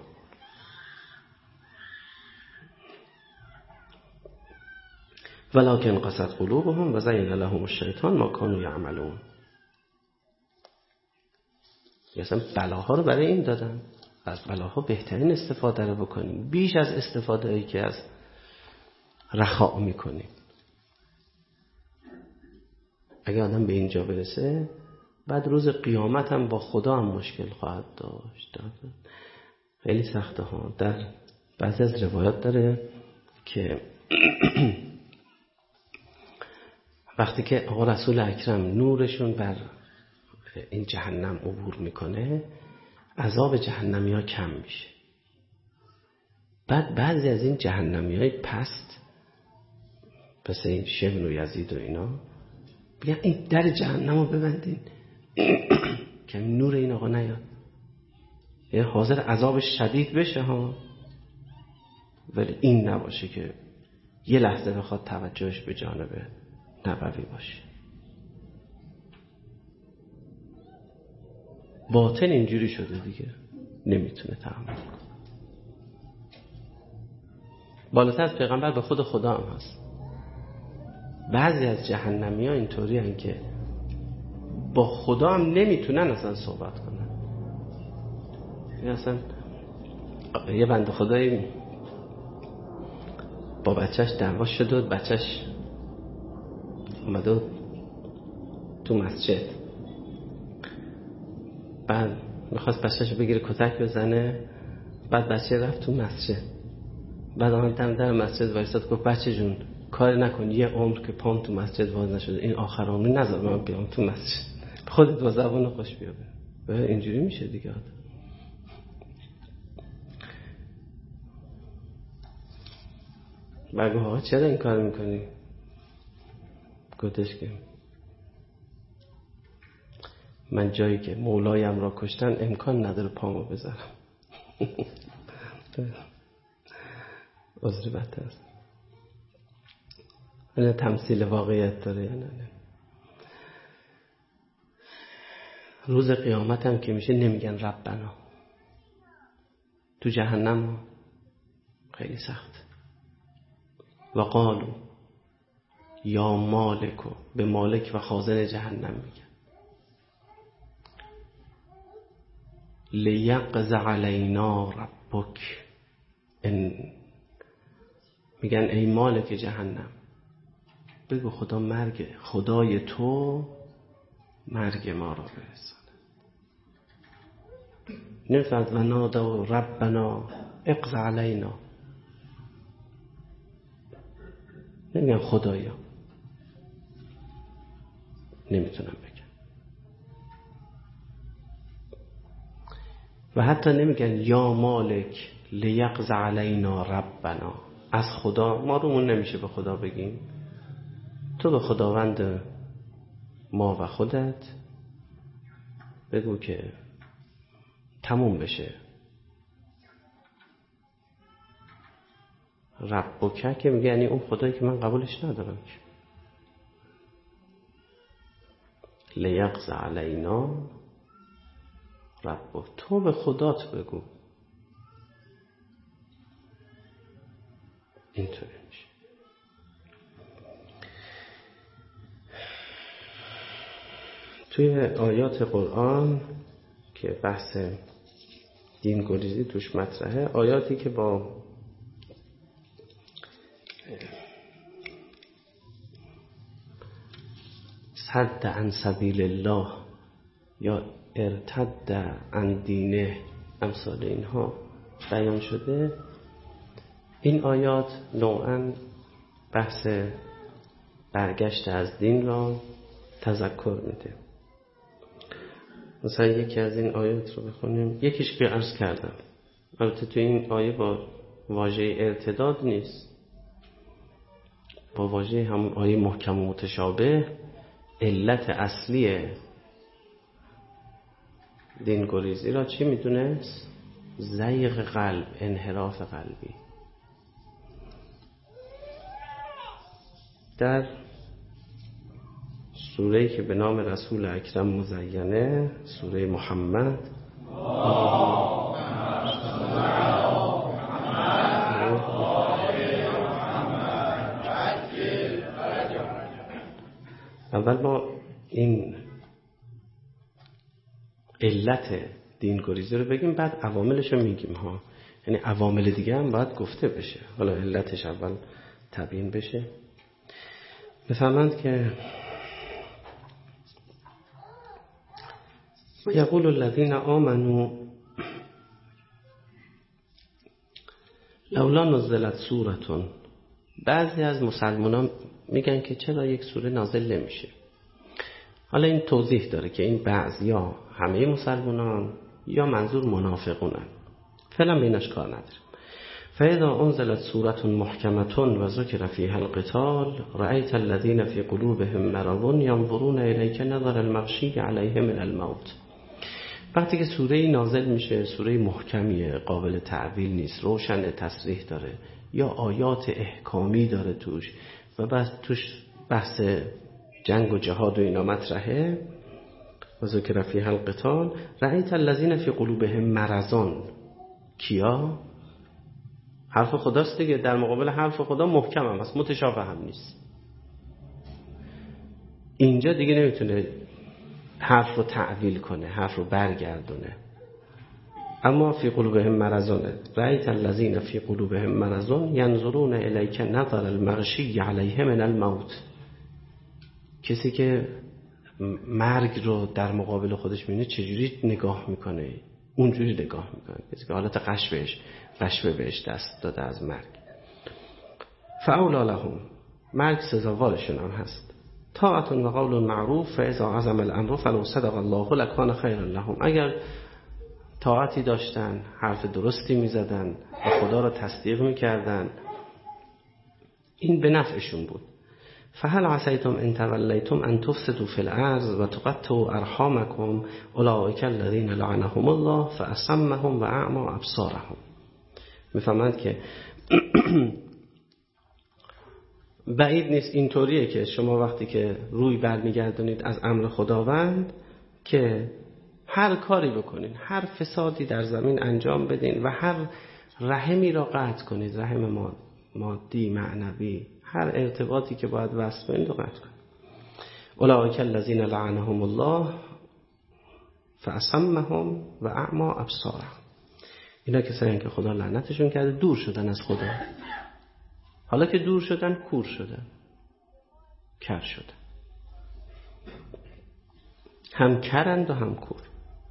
ولکن قست قلوبهم و زین لهم الشیطان ما کانوا یعملون. مثلا بلاها رو برای این دادن، از بلاها بهترین استفاده رو بکنیم، بیش از استفاده هایی که از رخاء میکنیم. اگه آدم به اینجا برسه بعد روز قیامت هم با خدا هم مشکل خواهد داشت. خیلی سخته ها. در بعضی از روایات داره که وقتی که آقا رسول اکرم نورشون بر این جهنم عبور میکنه عذاب جهنمی ها کم میشه. بعد بعضی از این جهنمی های پست پس این شبن و یزید و اینا بگن این در جهنم رو ببندین که نور این آقا نیاد. یعنی حاضر عذابش شدید بشه ها، ولی این نباشه که یه لحظه بخواد توجهش به جانب نبوی باشه. باطن اینجوری شده دیگه، نمیتونه تحمل کنه. بالاتر از پیغمبر به خود خدا هم هست. بعضی از جهنمی ها اینطوری هن که با خدا هم نمیتونن اصلا صحبت کنن. یعنی اصلا یه بنده خدایی با بچهش دعوا شده و بچهش اومده تو مسجد، بعد میخواست بچهش بگیره کتک بزنه، بعد بچه رفت تو مسجد، بعد آمد دم در مسجد وایساد گفت بچه جون کار نکن، یه عمر که پام تو مسجد باز نشده، این آخر عمری نذار من بیام تو مسجد، خودت با زبان خوش بیا. اینجوری میشه دیگه. بگو آقا چرا این کار میکنی؟ گفتش که من جایی که مولایم را کشتن امکان نداره پامو بذارم. عذر بدتر است. این تمثیل واقعیت داره یا نه؟ روز قیامت هم که میشه نمیگن ربنا. تو جهنم خیلی سخت. و قالو یا مالکو، به مالک و خازن جهنم میگن لیقض علینا ربک، ان میگن ای مالک جهنم بگو خدا مرگ خدای تو مرگ ما را برسانه. نفرد و نادوا ربنا اقض علینا، نمیگن خدایا، نمیتونم بگم. و حتی نمیگن یا مالک لیقض علینا ربنا، از خدا ما رومون نمیشه به خدا بگیم. تو به خداوند ما و خودت بگو که تموم بشه. ربک که میگه یعنی اون خدایی که من قبولش ندارم. لیقض علینا ربک، تو به خدات بگو. اینطوری میشه. توی آیات قرآن که بحث دین گریزی توش مطرحه، آیاتی که با صد عن سبیل الله یا ارتد عن دینه امثال اینها بیان شده، این آیات نوعاً بحث برگشت از دین را تذکر میده. مثلا یکی از این آیات رو بخونیم. یکیش که عرض کردم، البته تو این آیه با واژه ارتداد نیست، با واژه همون آیه محکم و متشابه. علت اصلی دین گریزی را چی میدونست؟ زیغ قلب، انحراف قلبی. در سوره‌ای که به نام رسول اکرم مزینه، سوره محمد، اول ما این علت دین گریزی رو بگیم، بعد عواملش رو میگیم ها. یعنی عوامل دیگه هم باید گفته بشه، حالا علتش اول تبیین بشه. بفهمند که یقول الذین آمنوا لولا نزلت سورة، بعضی از مسلمانان میگن که چرا یک سوره نازل نمیشه. حالا این توضیح داره که این بعض یا همه مسلمانان یا منظور منافقونن، فعلا بینش کار نداریم. فاذا انزلت سورة محکمة و ذکر فیها القتال رأیت الذین فی قلوبهم مرض ینظرون الیک نظر المغشی علیه من الموت. وقتی که سوره نازل میشه، سوره محکمیه، قابل تعویل نیست، روشن، تصریح داره، یا آیات احکامی داره توش و بس توش بحث جنگ و جهاد و اینا مطرحه، و ذکر فیها القتال رأیت الذین فی قلوبهم مرض. کیا؟ حرف خداست دیگه، در مقابل حرف خدا محکم هم هست، متشابه هم نیست. اینجا دیگه نمیتونه حرف رو تعویل کنه، حرف رو برگردونه. اما فی قلوبهم مرض، رأیت الذین فی قلوبهم مرض ینظرون الیک نظر المغشی علیه من الموت. کسی که مرگ رو در مقابل خودش میبینه چجوری نگاه میکنه؟ اونجوری نگاه میکنه. کسی که حالت غش بهش غشبه بهش دست داده از مرگ. فاولا لهم، مرگ سزاوارشون هم هست. طاعت و قول معروف فاذا عزم الامر فلو صدق الله لکان خیرا لهم. اگر طاعتی داشتن، حرف درستی میزدن و خدا را تصدیق میکردن، این به نفعشون بود. فهل عسیتم ان تولیتم ان تفسدوا فی الارض و تقطعوا ارحامکم اولئک الذین لعنهم الله فاصمهم و اعمی ابصارهم. میفهمند که بعید نیست اینطوریه که شما وقتی که روی برمیگردونید از امر خداوند که هر کاری بکنین، هر فسادی در زمین انجام بدین و هر رحمی را قطع کنید، رحم مادی، معنوی، هر ارتباطی که باید وصل بین رو قطع کن. اولئک الذین لعنهم الله فاصمهم و اعمی ابصارهم. اینا کسایی که خدا لعنتشون کرده، دور شدن از خدا. حالا که دور شدن، کور شدن، کر شدن. هم کرند و هم کور.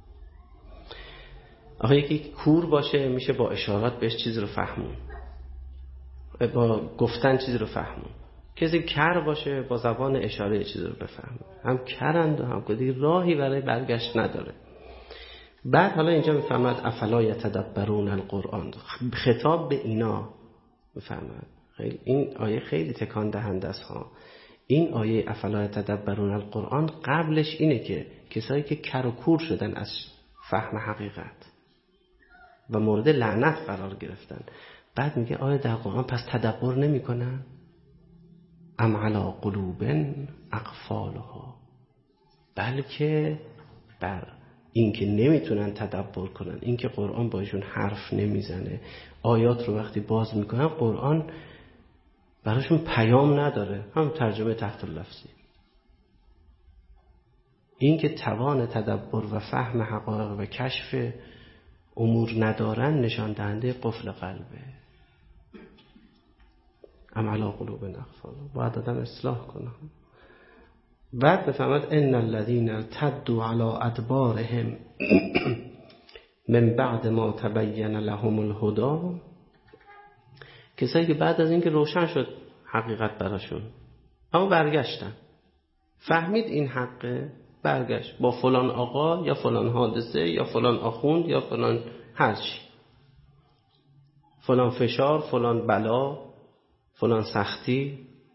آخه یکی کور باشه میشه با اشارات بهش چیزی رو فهمون، با گفتن چیزی رو فهمون. کسی کر باشه با زبان اشاره چیزی رو بفهمون. هم کرند و هم کور، دیگه راهی برای برگشت نداره. بعد حالا اینجا میفهمد افلا یتدبرون القرآن، خطاب به اینا میفهمد. خیلی این آیه خیلی تکان دهنده است ها. این آیه افلا یتدبرون القرآن قبلش اینه که کسایی که کر و کور شدن از فهم حقیقت و مورد لعنت قرار گرفتن، بعد میگه آیا در قرآن پس تدبر نمی کنن؟ ام علی قلوب اقفالها، بلکه بر این که نمیتونن تدبر کنن، این که قرآن باشون حرف نمیزنه، آیات رو وقتی باز میکنن قرآن براشون پیام نداره، هم ترجمه تحت اللفظی. این که توان تدبر و فهم حقایق و کشف امور ندارن نشان دهنده قفل قلبه. ام علی قلوب اقفالها، باید آدم اصلاح کنه. بعد بفهمد ان الذين ارتدوا على ادبارهم من بعد ما تبین لهم الهدى، کسایی که بعد از اینکه روشن شد حقیقت براشون اما برگشتن، فهمید این حقه، برگشت با فلان آقا یا فلان حادثه یا فلان آخوند یا فلان هرچی، فلان فشار، فلان بلا، فلان سختی.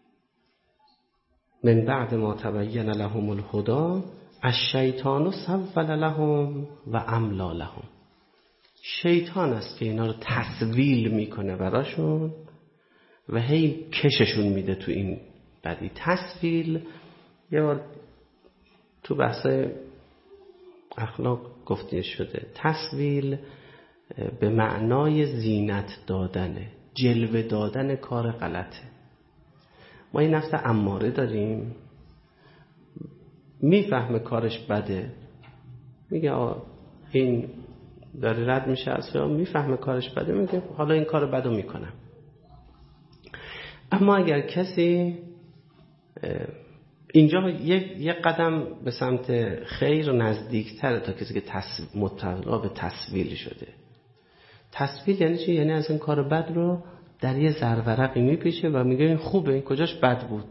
من بعد ما تبین لهم الهدى الشیطان سول لهم و املا لهم. شیطان است که اینا رو تسویل میکنه براشون و هی کششون میده تو این بدی. تسویل یه بار تو بحث اخلاق گفته شده، تسویل به معنای زینت دادنه، جلوه دادن کار غلطه. ما این نفس اماره داریم، میفهمه کارش بده، میگه آه این داره رد میشه از شما، میفهمه کارش بده، میگه حالا این کار بدو میکنم. اما اگر کسی اینجا یک یک قدم به سمت خیر نزدیکتره تا کسی که مبتلا به تسویل شده. تسویل یعنی چی؟ یعنی از این کار بد رو در یه زرورقی میپیشه و میگه این خوبه، این کجاش بد بود.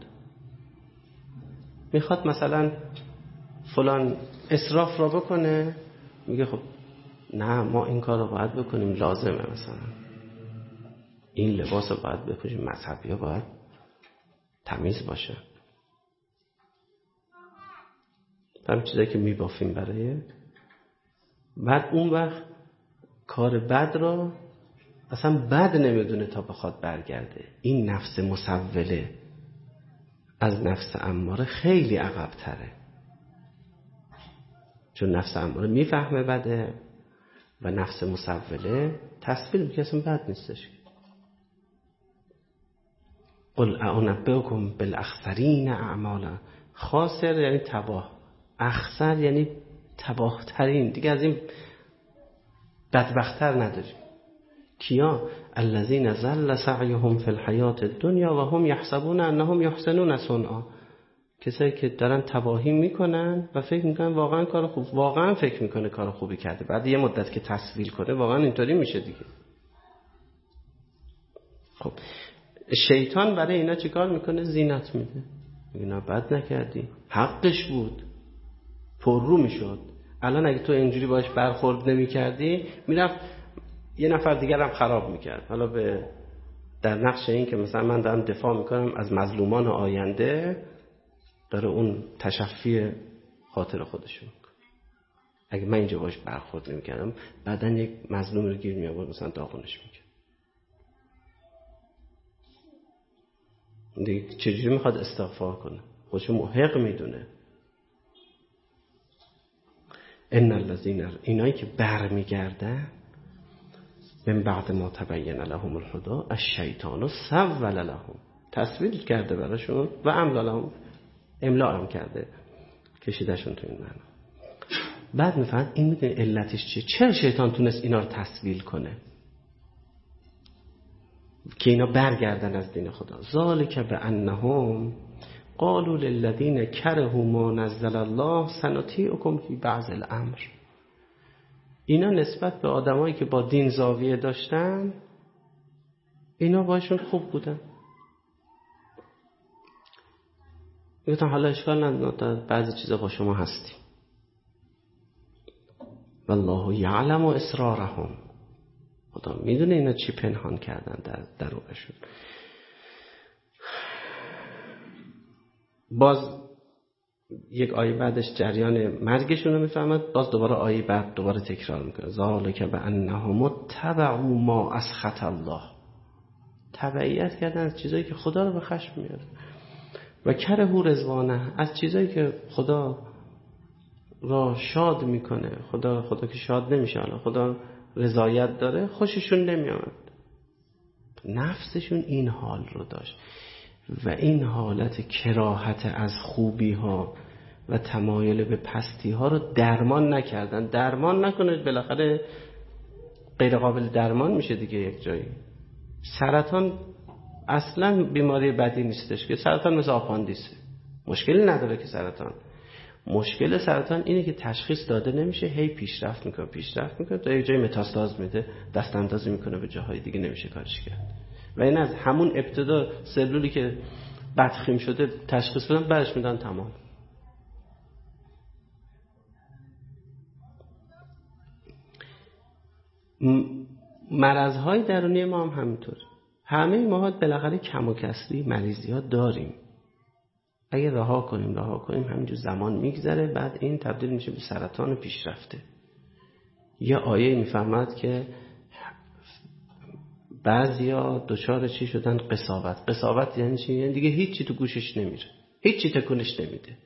میخواد مثلا فلان اسراف را بکنه، میگه خب نه ما این کار رو باید بکنیم، لازمه، مثلا این لباس رو باید بپوشیم، مذهبی ها باید تمیز باشه. همین چیزایی که میبافیم برای بعد اون وقت کار بد رو اصلا بد نمیدونه تا بخواد برگرده. این نفس مسوله از نفس اماره خیلی عقب تره، چون نفس اماره میفهمه بده و نفس مسوله تسویل میگه اصلا بد نیستش. قل اعنبئکم بالاخسرین اعمالا. خاسر یعنی تباه، اخسر یعنی تباه ترین، دیگه از این بدبختر نداریم. کیا؟ الذین ضل سعیهم فی الحیات الدنیا و هم یحسبون انهم یحسنون صنعا. کسایی که دارن تباهی میکنن و فکر میکنن واقعا کار خوب، واقعا فکر میکنه کار خوبی کرده، بعد یه مدت که تسویل کنه واقعا اینطوری میشه دیگه. خب شیطان برای اینا چیکار میکنه؟ زینت میده، اینا بد نکردی، حقش بود، پررو میشد. الان اگه تو اینجوری باش برخورد نمیکردی میرفت یه نفر دیگر هم خراب میکرد. حالا به در نقش این که مثلا من دارم دفاع میکنم از مظلومان آینده، داره اون تشفی خاطر خودشون میکنه. اگه من اینجا باش برخورد نمیکردم بعداً یک مظلوم رو گیر میآورد مثلا داغونش میکرد. دیگه چجوری میخواد استغفار کنه؟ خودشو محق میدونه. ان الذین، اینایی که برمیگردن، من بعد ما تبین لهم الهدى الشیطان سول لهم. تصویر کرده براشون و املا املا هم کرده کشیدشون تو این معنا. بعد میفهمن این میدونه علتش چیه، چرا شیطان تونست اینا رو تسویل کنه که اینا برگردن از دین خدا. ذالک بانهم قالوا للذین کرهوا ما نزل الله سنطیعکم فی بعض الامر. اینا نسبت به آدمایی که با دین زاویه داشتن اینا باشون خوب بودن. میگفتن حالا اشکال نداره بعضی چیزا با شما هستیم. والله یعلم و اسرارهم. خدا میدونه اینا چی پنهان کردن در درونشون. باز یک آیه بعدش جریان مرگشون رو میفهمد، باز دوباره آیه بعد دوباره تکرار میکنه ذالک بانهم اتبعوا ما اسخط الله. تبعیت کردن از چیزایی که خدا رو به خشم میاره. و کرهوا رضوانه، از چیزایی که خدا را شاد میکنه. خدا خدا که شاد نمیشه، حالا خدا رضایت داره، خوششون نمیاد. نفسشون این حال رو داشت و این حالت کراهت از خوبی ها و تمایل به پستی ها رو درمان نکردن. درمان نکنه بالاخره غیر قابل درمان میشه دیگه. یک جایی سرطان اصلا بیماری بدی نیستش که سرطان مثل آپاندیسه، مشکلی نداره که سرطان. مشکل سرطان اینه که تشخیص داده نمیشه، هی پیشرفت میکنه پیشرفت میکنه تا یک جایی متاستاز میده، دست اندازی میکنه به جاهای دیگه، نمیشه کارش کرد. و این از همون ابتدا سلولی که بدخیم شده تشخیص بدن برش میدن تمام. مرضهای درونی ما هم همینطور. همه ما بالاخره کم و کسری مریضی ها داریم. اگه رها کنیم رها کنیم همینجور زمان میگذره، بعد این تبدیل میشه به سرطان پیشرفته. یه آیه میفهمد که بعضیا دچار چی شدن؟ قساوت. قساوت یعنی چی؟ یعنی دیگه هیچی تو گوشش نمیره، هیچی تکونش نمیده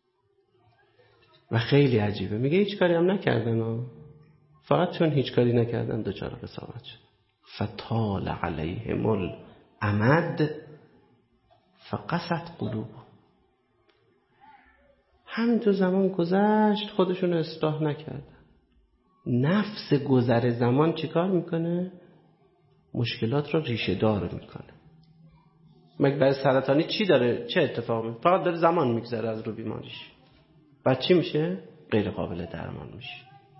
و خیلی عجیبه. میگه هیچ کاری هم نکردن ها. فقط چون هیچ کاری نکردن دچار قساوت شد. فطال علیهم الامد فقست قلوبهم. همین تو زمان گذشت خودشون اصلاح نکردن. نفس گذر زمان چیکار میکنه؟ مشکلات رو ریشه دار میکنه. مگه برای سرطانی چی داره؟ چه اتفاقی میفته؟ فقط داره زمان میگذره از رو بیماریش. بعد چی میشه؟ غیر قابل درمان میشه.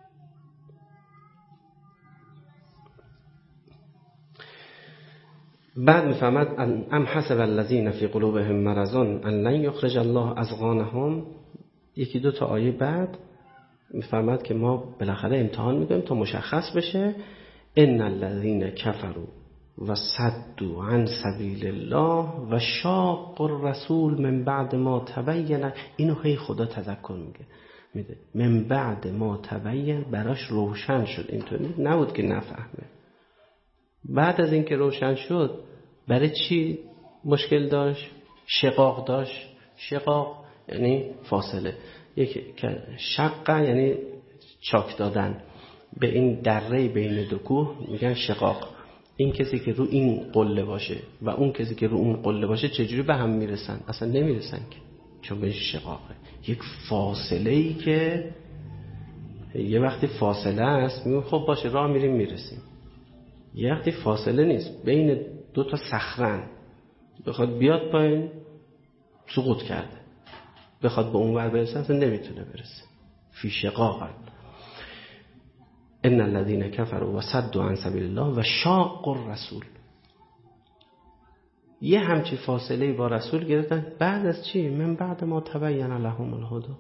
بعد میفهمد ام حسب الذین فی قلوبهم مرض ان لن یخرج الله اضغانهم. یکی دو تا آیه بعد میفهمد که ما بالاخره امتحان میکنیم تا مشخص بشه ان الذین کفروا و صدوا عن سبیل الله و شاقوا الرسول من بعد ما تبین. اینو هی خدا تذکر میگه میده من بعد ما تبین، براش روشن شد. اینطوری نبود که نفهمه. بعد از اینکه روشن شد برای چی مشکل داشت؟ شقاق داشت. شقاق یعنی فاصله. یک شق یعنی چاک دادن به این دره بین دو کوه میگن شقاق. این کسی که رو این قله باشه و اون کسی که رو اون قله باشه چجوری به هم میرسن؟ اصلا نمیرسن که، چون به شقاقه. یک فاصله ای که یه وقتی فاصله است میگن خب باشه راه میریم میرسیم. یه وقتی فاصله نیست، بین دو تا صخره‌ن، بخواد بیاد پایین سقوط کرده، بخواد به اون ور برسه اصلا نمیتونه برسه. فی شقاق. ان الذين كفروا وصدوا عن سبيل الله و شاقوا الرسول. یه همچی فاصله با رسول گرفتن. بعد از چی؟ من بعد ما تبین لهم الهدى.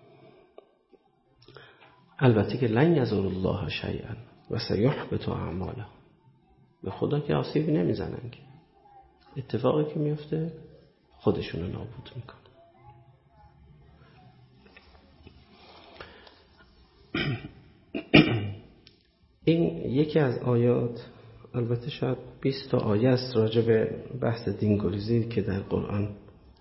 البته که لن یضر الله شیئا و سیحبط اعمالهم. به خدا که آسیبی نمیزنن که، اتفاقی که میفته خودشونو نابود میکنه. این یکی از آیات، البته شاید بیست تا آیه است راجع به بحث دینگریزی که در قرآن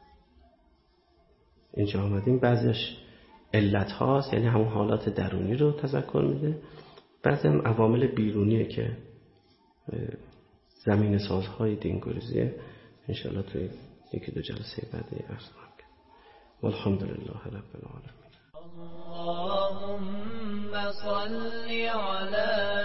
اینجا آمدیم. بعضیش علت هاست، یعنی همون حالات درونی رو تذکر میده. بعضی هم عوامل بیرونیه که زمین سازهای دینگریزی انشاءالله توی یکی دو جلسه بعدی عرض خواهم کرد. والحمد لله رب العالمین. اللهم صل على